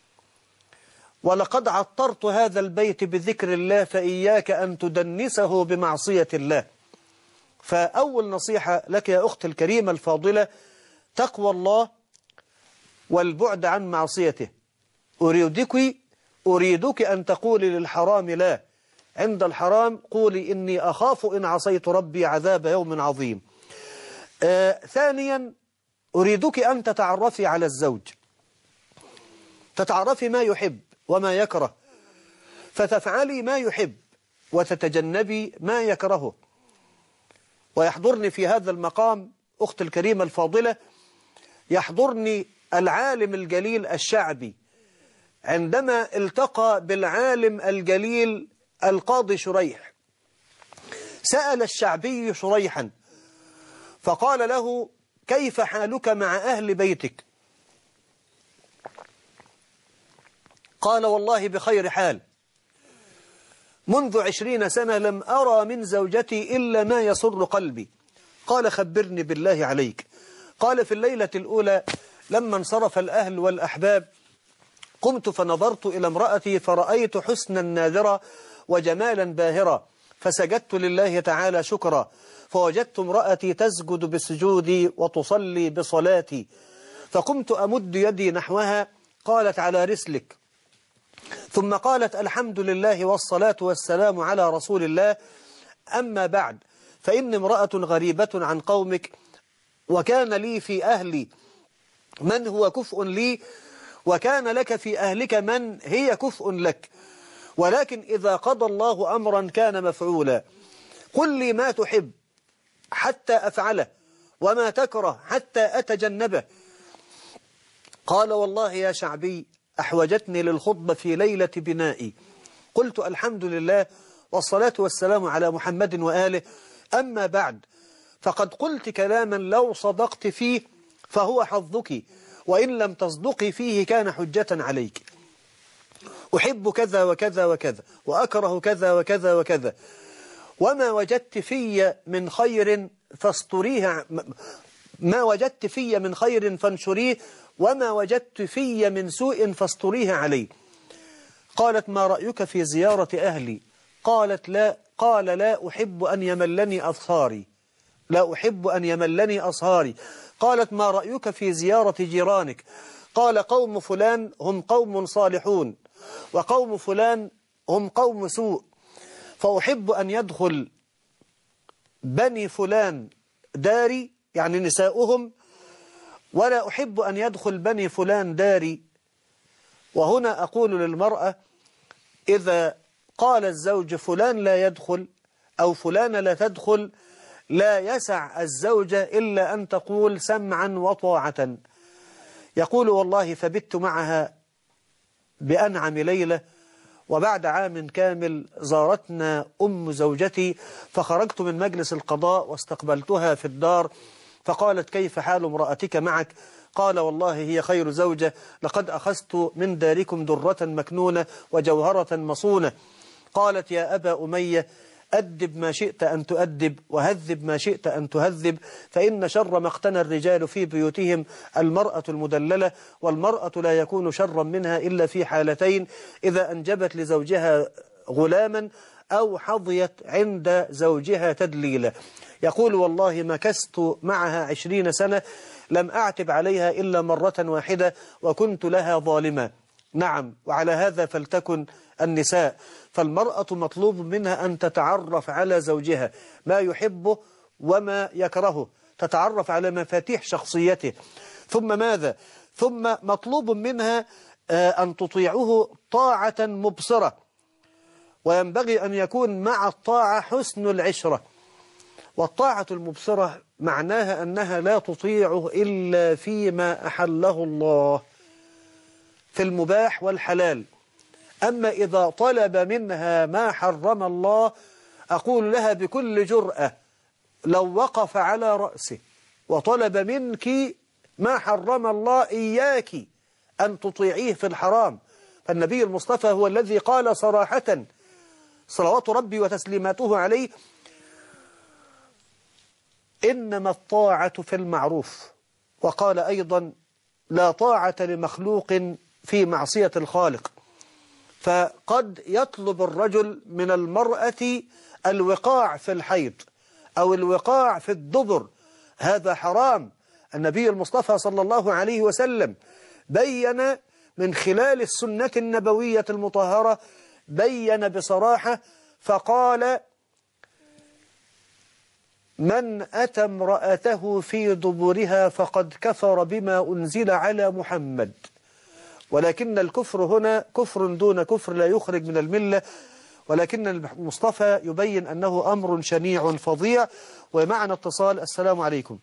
ولقد عطرت هذا البيت بذكر الله، فإياك أن تدنسه بمعصية الله. فأول نصيحة لك يا أخت الكريمة الفاضلة تقوى الله والبعد عن معصيته. أريدك أن تقولي للحرام لا، عند الحرام قولي إني أخاف إن عصيت ربي عذاب يوم عظيم. ثانيا أريدك أن تتعرفي على الزوج، تتعرفي ما يحب وما يكره، فتفعلي ما يحب وتتجنبي ما يكرهه. ويحضرني في هذا المقام أخت الكريمة الفاضلة، يحضرني العالم الجليل الشعبي عندما التقى بالعالم الجليل القاضي شريح. سأل الشعبي شريحا فقال له: كيف حالك مع أهل بيتك؟ قال: والله بخير حال، منذ 20 سنة لم أرى من زوجتي إلا ما يسر قلبي. قال: خبرني بالله عليك. قال: في الليلة الأولى لما انصرف الأهل والأحباب قمت فنظرت إلى امرأتي فرأيت حسنا نادرا وجمالا باهرا، فسجدت لله تعالى شكرا، فوجدت امرأتي تسجد بسجودي وتصلي بصلاتي، فقمت أمد يدي نحوها، قالت: على رسلك. ثم قالت: الحمد لله والصلاة والسلام على رسول الله، أما بعد، فإن امرأة غريبة عن قومك، وكان لي في أهلي من هو كفء لي، وكان لك في أهلك من هي كفء لك، ولكن إذا قضى الله أمرا كان مفعولا. قل لي ما تحب حتى أفعله، وما تكره حتى أتجنبه. قال: والله يا شعبي أحوجتني للخطبة في ليلة بنائي. قلت: الحمد لله والصلاة والسلام على محمد وآله، أما بعد، فقد قلت كلاما لو صدقت فيه فهو حظك، وإن لم تصدقي فيه كان حجة عليك. أحب كذا وكذا وكذا، وأكره كذا وكذا وكذا، وما وجدت في من خير فاستريه، ما وجدت في من خير فانشريه، وما وجدت في من سوء فاستريه عليه. قالت: ما رأيك في زيارة أهلي؟ قالت: لا. قال: لا أحب أن يملني أصهاري، لا أحب أن يملني أصهاري. قالت: ما رأيك في زيارة جيرانك؟ قال: قوم فلان هم قوم صالحون، وقوم فلان هم قوم سوء، فأحب أن يدخل بني فلان داري، يعني نساؤهم، ولا أحب أن يدخل بني فلان داري. وهنا أقول للمرأة: إذا قال الزوج فلان لا يدخل أو فلان لا تدخل، لا يسع الزوجة إلا أن تقول سمعا وطاعة. يقول: والله فبت معها بأنعم ليلة، وبعد عام كامل زارتنا أم زوجتي، فخرجت من مجلس القضاء واستقبلتها في الدار، فقالت: كيف حال امرأتك معك؟ قال: والله هي خير زوجة، لقد أخذت من داركم درة مكنونة وجوهرة مصونة. قالت: يا أبا أمية، أدب ما شئت أن تؤدب وهذب ما شئت أن تهذب، فإن شر ما اقتنى الرجال في بيوتهم المرأة المدللة، والمرأة لا يكون شرا منها إلا في حالتين: إذا أنجبت لزوجها غلاما أو حظيت عند زوجها تدليلا. يقول: والله مكثت معها 20 سنة لم أعتب عليها إلا مرة واحدة وكنت لها ظالما. نعم، وعلى هذا فلتكن النساء، فالمرأة مطلوب منها أن تتعرف على زوجها، ما يحبه وما يكرهه، تتعرف على مفاتيح شخصيته. ثم ماذا؟ ثم مطلوب منها أن تطيعه طاعة مبصرة، وينبغي أن يكون مع الطاعة حسن العشرة. والطاعة المبصرة معناها أنها لا تطيعه إلا فيما أحله الله في المباح والحلال. أما إذا طلب منها ما حرم الله، أقول لها بكل جرأة: لو وقف على رأسه وطلب منك ما حرم الله، إياك أن تطيعيه في الحرام. فالنبي المصطفى هو الذي قال صراحة صلوات ربي وتسليماته عليه: إنما الطاعة في المعروف. وقال أيضا: لا طاعة لمخلوق في معصية الخالق. فقد يطلب الرجل من المرأة الوقاع في الحيض أو الوقاع في الدبر، هذا حرام. النبي المصطفى صلى الله عليه وسلم بين من خلال السنة النبوية المطهرة، بين بصراحة فقال: من أتى امرأته في دبرها فقد كفر بما أنزل على محمد. ولكن الكفر هنا كفر دون كفر لا يخرج من الملة، ولكن المصطفى يبين أنه أمر شنيع فظيع. ومعنا اتصال. السلام عليكم.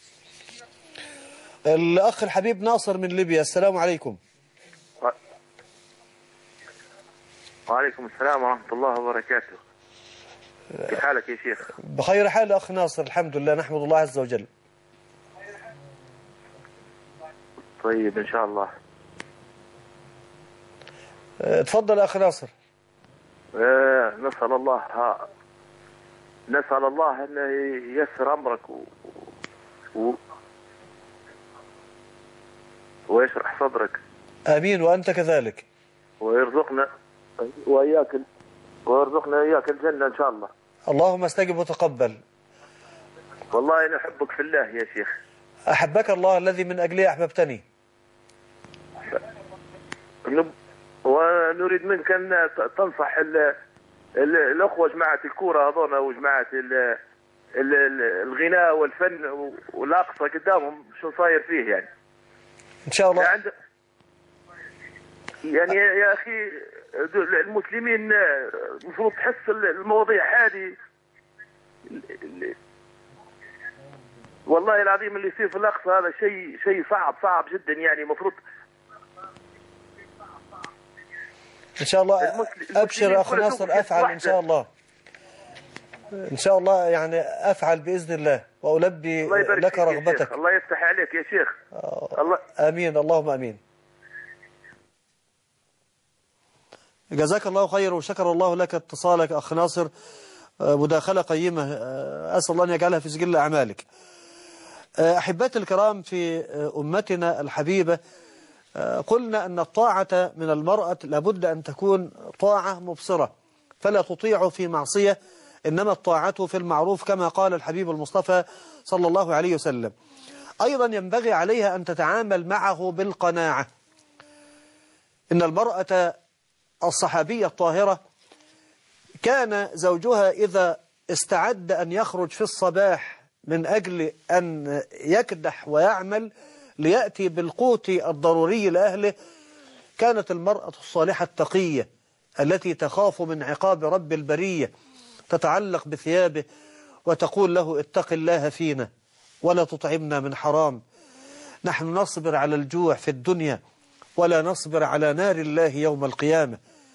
الأخ الحبيب ناصر من ليبيا. السلام عليكم. وعليكم السلام ورحمة الله وبركاته. كيف حالك يا شيخ؟ بخير حال أخ ناصر، الحمد لله، نحمد الله عز وجل. طيب إن شاء الله. تفضل أخ ناصر. نسأل الله أن ييسر أمرك ويشرح صدرك. آمين، وأنت كذلك. ويرزقنا إياك الجنة إن شاء الله. اللهم استجب وتقبل. والله أنا أحبك في الله يا شيخ. أحبك الله الذي من أجله أحببتني. ونريد منك أن تنصح الأخوة جماعة الكورة هذونا وجماعة الغناء والفن والأقصى قدامهم شو صاير فيه يعني. إن شاء الله. يعني يا أخي المسلمين المفروض تحس المواضيع هذه. والله العظيم اللي يصير في الأقصى هذا شيء صعب جدا يعني. المفروض إن شاء الله. أبشر أخ ناصر، أفعل إن شاء الله. إن شاء الله يعني أفعل بإذن الله وألبي لك رغبتك. الله يفتح عليك يا شيخ. الله آمين، اللهم آمين. جزاك الله خير وشكر الله لك اتصالك أخ ناصر، مداخلة قيمة، أسأل الله أن يجعلها في سجل أعمالك. أحبتي الكرام، في أمتنا الحبيبة قلنا أن الطاعة من المرأة لابد أن تكون طاعة مبصرة، فلا تطيع في معصية، إنما الطاعة في المعروف كما قال الحبيب المصطفى صلى الله عليه وسلم. أيضا ينبغي عليها أن تتعامل معه بالقناعة. إن المرأة الصحابية الطاهرة كان زوجها إذا استعد أن يخرج في الصباح من أجل أن يكدح ويعمل ليأتي بالقوت الضروري لأهله، كانت المرأة الصالحة التقية التي تخاف من عقاب رب البرية تتعلق بثيابه وتقول له: اتق الله فينا ولا تطعمنا من حرام، نحن نصبر على الجوع في الدنيا ولا نصبر على نار الله يوم القيامة.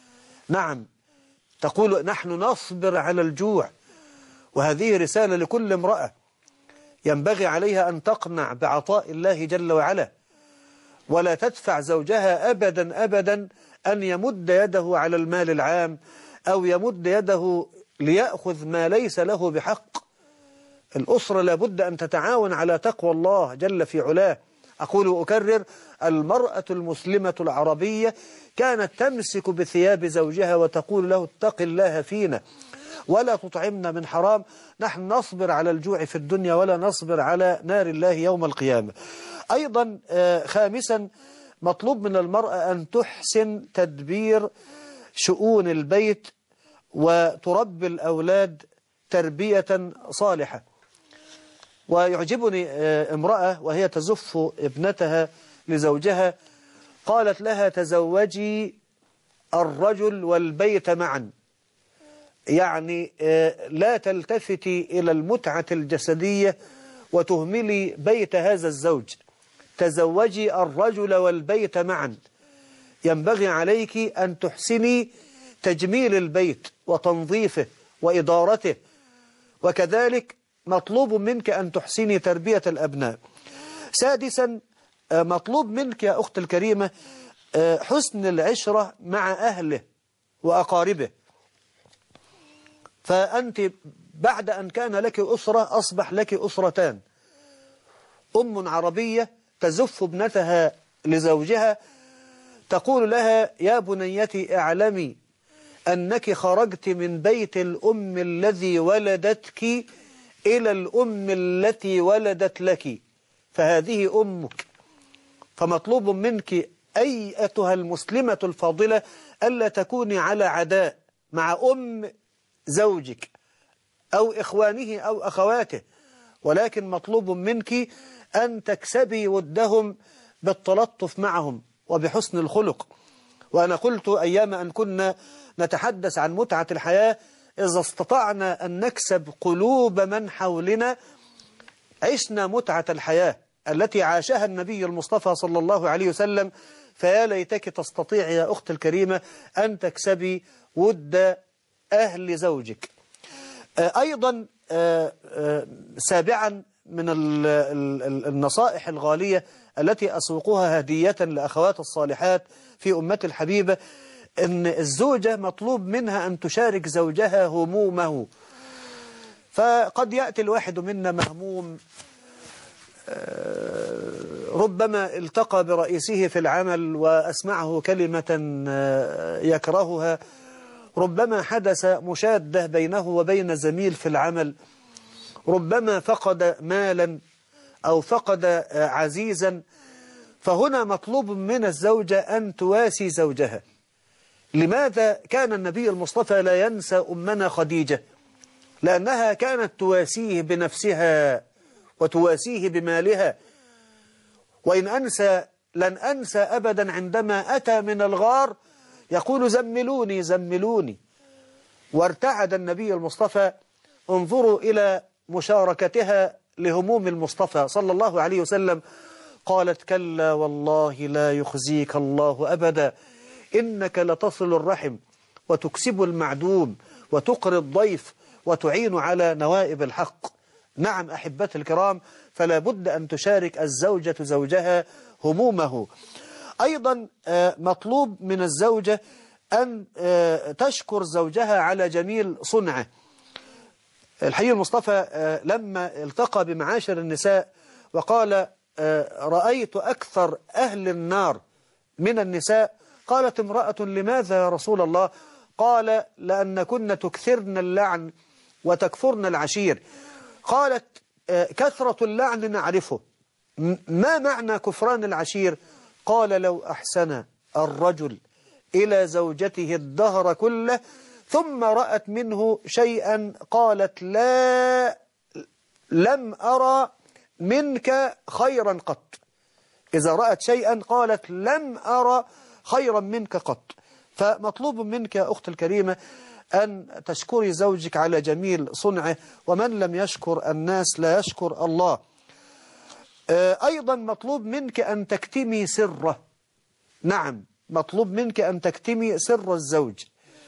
نعم، تقول نحن نصبر على الجوع، وهذه رسالة لكل امرأة ينبغي عليها أن تقنع بعطاء الله جل وعلا، ولا تدفع زوجها أبدا أبدا أن يمد يده على المال العام أو يمد يده ليأخذ ما ليس له بحق. الأسرة لابد أن تتعاون على تقوى الله جل في علاه. أقول وأكرر: المرأة المسلمة العربية كانت تمسك بثياب زوجها وتقول له: اتق الله فينا ولا تطعمنا من حرام، نحن نصبر على الجوع في الدنيا ولا نصبر على نار الله يوم القيامة. أيضا خامسا، مطلوب من المرأة أن تحسن تدبير شؤون البيت وتربي الأولاد تربية صالحة. ويعجبني امرأة وهي تزف ابنتها لزوجها قالت لها: تزوجي الرجل والبيت معا، يعني لا تلتفتي إلى المتعة الجسدية وتهملي بيت هذا الزوج، تزوجي الرجل والبيت معا. ينبغي عليك أن تحسني تجميل البيت وتنظيفه وإدارته، وكذلك مطلوب منك أن تحسني تربية الأبناء. سادسا، مطلوب منك يا أخت الكريمة حسن العشرة مع أهله وأقاربه. فأنت بعد أن كان لك أسرة أصبح لك أسرتان. أم عربية تزف ابنتها لزوجها تقول لها: يا بنيتي اعلمي أنك خرجت من بيت الأم الذي ولدتك إلى الأم التي ولدت لك، فهذه أمك. فمطلوب منك أيتها المسلمة الفاضلة ألا تكوني على عداء مع أم زوجك أو إخوانه أو أخواته، ولكن مطلوب منك أن تكسبي ودهم بالتلطف معهم وبحسن الخلق. وأنا قلت أيام أن كنا نتحدث عن متعة الحياة: إذا استطعنا أن نكسب قلوب من حولنا عشنا متعة الحياة التي عاشها النبي المصطفى صلى الله عليه وسلم. فيا ليتك تستطيع يا أخت الكريمة أن تكسبي ود أهل زوجك. أيضا سابعا من النصائح الغالية التي أسوقها هدية لأخوات الصالحات في أمتي الحبيبة، أن الزوجة مطلوب منها أن تشارك زوجها همومه. فقد يأتي الواحد منا مهموم، ربما التقى برئيسه في العمل وأسمعه كلمة يكرهها، ربما حدث مشادة بينه وبين زميل في العمل، ربما فقد مالا أو فقد عزيزا. فهنا مطلوب من الزوجة أن تواسي زوجها. لماذا كان النبي المصطفى لا ينسى أمنا خديجة؟ لأنها كانت تواسيه بنفسها وتواسيه بمالها. وإن أنسى لن أنسى أبدا عندما أتى من الغار يقول: زملوني زملوني. وارتعد النبي المصطفى. انظروا إلى مشاركتها لهموم المصطفى صلى الله عليه وسلم. قالت: كلا والله لا يخزيك الله أبدا، إنك لتصل الرحم وتكسب المعدوم وتقري الضيف وتعين على نوائب الحق. نعم أحبتي الكرام، فلا بد أن تشارك الزوجة زوجها همومه. أيضا مطلوب من الزوجة أن تشكر زوجها على جميل صنعه. الحبيب المصطفى لما التقى بمعاشر النساء وقال: رأيت أكثر أهل النار من النساء. قالت امرأة: لماذا يا رسول الله؟ قال: لأنكن تكثرن اللعن وتكفرن العشير. قالت: كثرة اللعن نعرفه، ما معنى كفران العشير؟ قال: لو أحسن الرجل إلى زوجته الدهر كله ثم رأت منه شيئا قالت: لا لم أرى منك خيرا قط. إذا رأت شيئا قالت: لم أرى خيرا منك قط. فمطلوب منك يا أخت الكريمة أن تشكري زوجك على جميل صنعه، ومن لم يشكر الناس لا يشكر الله. أيضا مطلوب منك أن تكتمي سره. نعم، مطلوب منك أن تكتمي سر الزوج.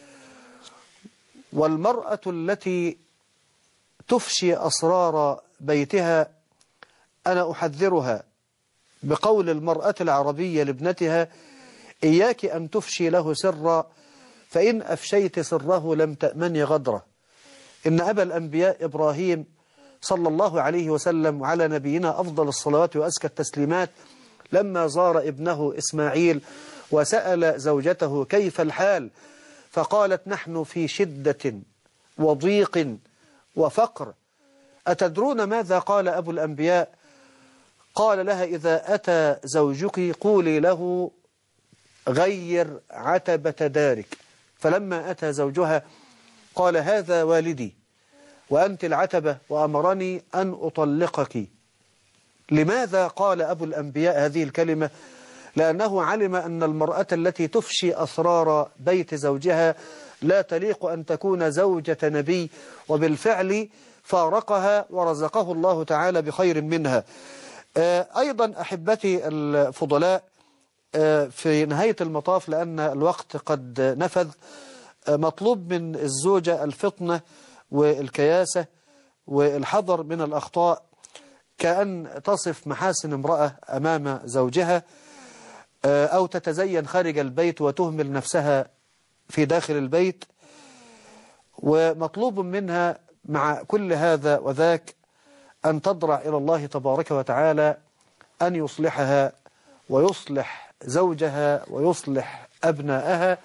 والمرأة التي تفشي أسرار بيتها أنا أحذرها بقول المرأة العربية لابنتها: إياك أن تفشي له سرا، فإن أفشيت سره لم تأمني غدره. إن أبا الأنبياء إبراهيم صلى الله عليه وسلم على نبينا أفضل الصلوات وأزكى التسليمات لما زار ابنه إسماعيل وسأل زوجته كيف الحال، فقالت: نحن في شدة وضيق وفقر. أتدرون ماذا قال أبو الأنبياء؟ قال لها: إذا أتى زوجك قولي له غير عتبة دارك. فلما أتى زوجها قال: هذا والدي وأنت العتبة وأمرني أن أطلقك. لماذا قال أبو الأنبياء هذه الكلمة؟ لأنه علم أن المرأة التي تفشي أسرار بيت زوجها لا تليق أن تكون زوجة نبي، وبالفعل فارقها ورزقه الله تعالى بخير منها. أيضا أحبتي الفضلاء، في نهاية المطاف لأن الوقت قد نفذ، مطلوب من الزوجة الفطنة والكياسة والحذر من الأخطاء، كأن تصف محاسن امرأة أمام زوجها أو تتزين خارج البيت وتهمل نفسها في داخل البيت. ومطلوب منها مع كل هذا وذاك أن تضرع إلى الله تبارك وتعالى أن يصلحها ويصلح زوجها ويصلح أبناءها،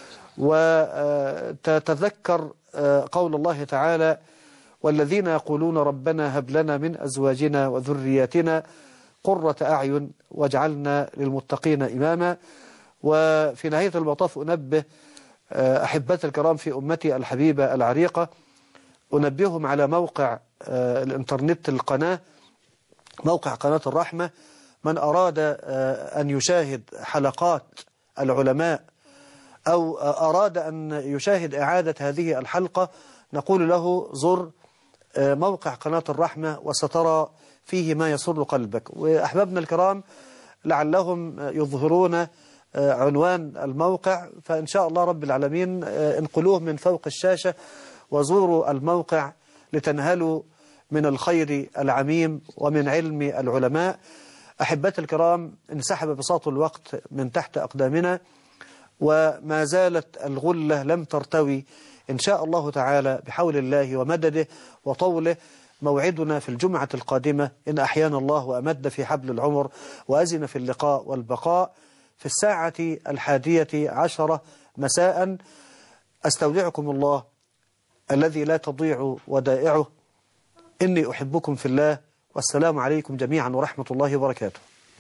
وتتذكر قول الله تعالى: والذين يقولون ربنا هب لنا من أزواجنا وذرياتنا قرة أعين واجعلنا للمتقين إماما. وفي نهاية المطاف أنبه أحبتي الكرام في أمتي الحبيبة العريقة، أنبههم على موقع الإنترنت القناة، موقع قناة الرحمة. من أراد أن يشاهد حلقات العلماء أو أراد أن يشاهد إعادة هذه الحلقة، نقول له زر موقع قناة الرحمة وسترى فيه ما يسر قلبك. وأحبابنا الكرام لعلهم يظهرون عنوان الموقع، فإن شاء الله رب العالمين انقلوه من فوق الشاشة وزوروا الموقع لتنهلوا من الخير العميم ومن علم العلماء. أحبتي الكرام، انسحب بساط الوقت من تحت أقدامنا وما زالت الغلة لم ترتوي إن شاء الله تعالى بحول الله ومدده وطوله. موعدنا في الجمعة القادمة إن أحيانا الله وأمد في حبل العمر وأزن في اللقاء والبقاء في 11:10 مساء. أستودعكم الله الذي لا تضيع ودائعه، إني أحبكم في الله، والسلام عليكم جميعا ورحمة الله وبركاته.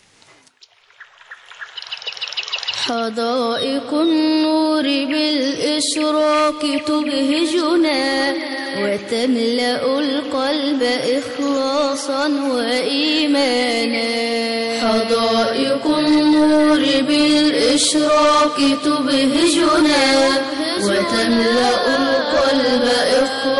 حدائق النور بالإشراق تبهجنا وتملأ القلب إخلاصا وإيمانا. حدائق النور بالإشراق تبهجنا وتملأ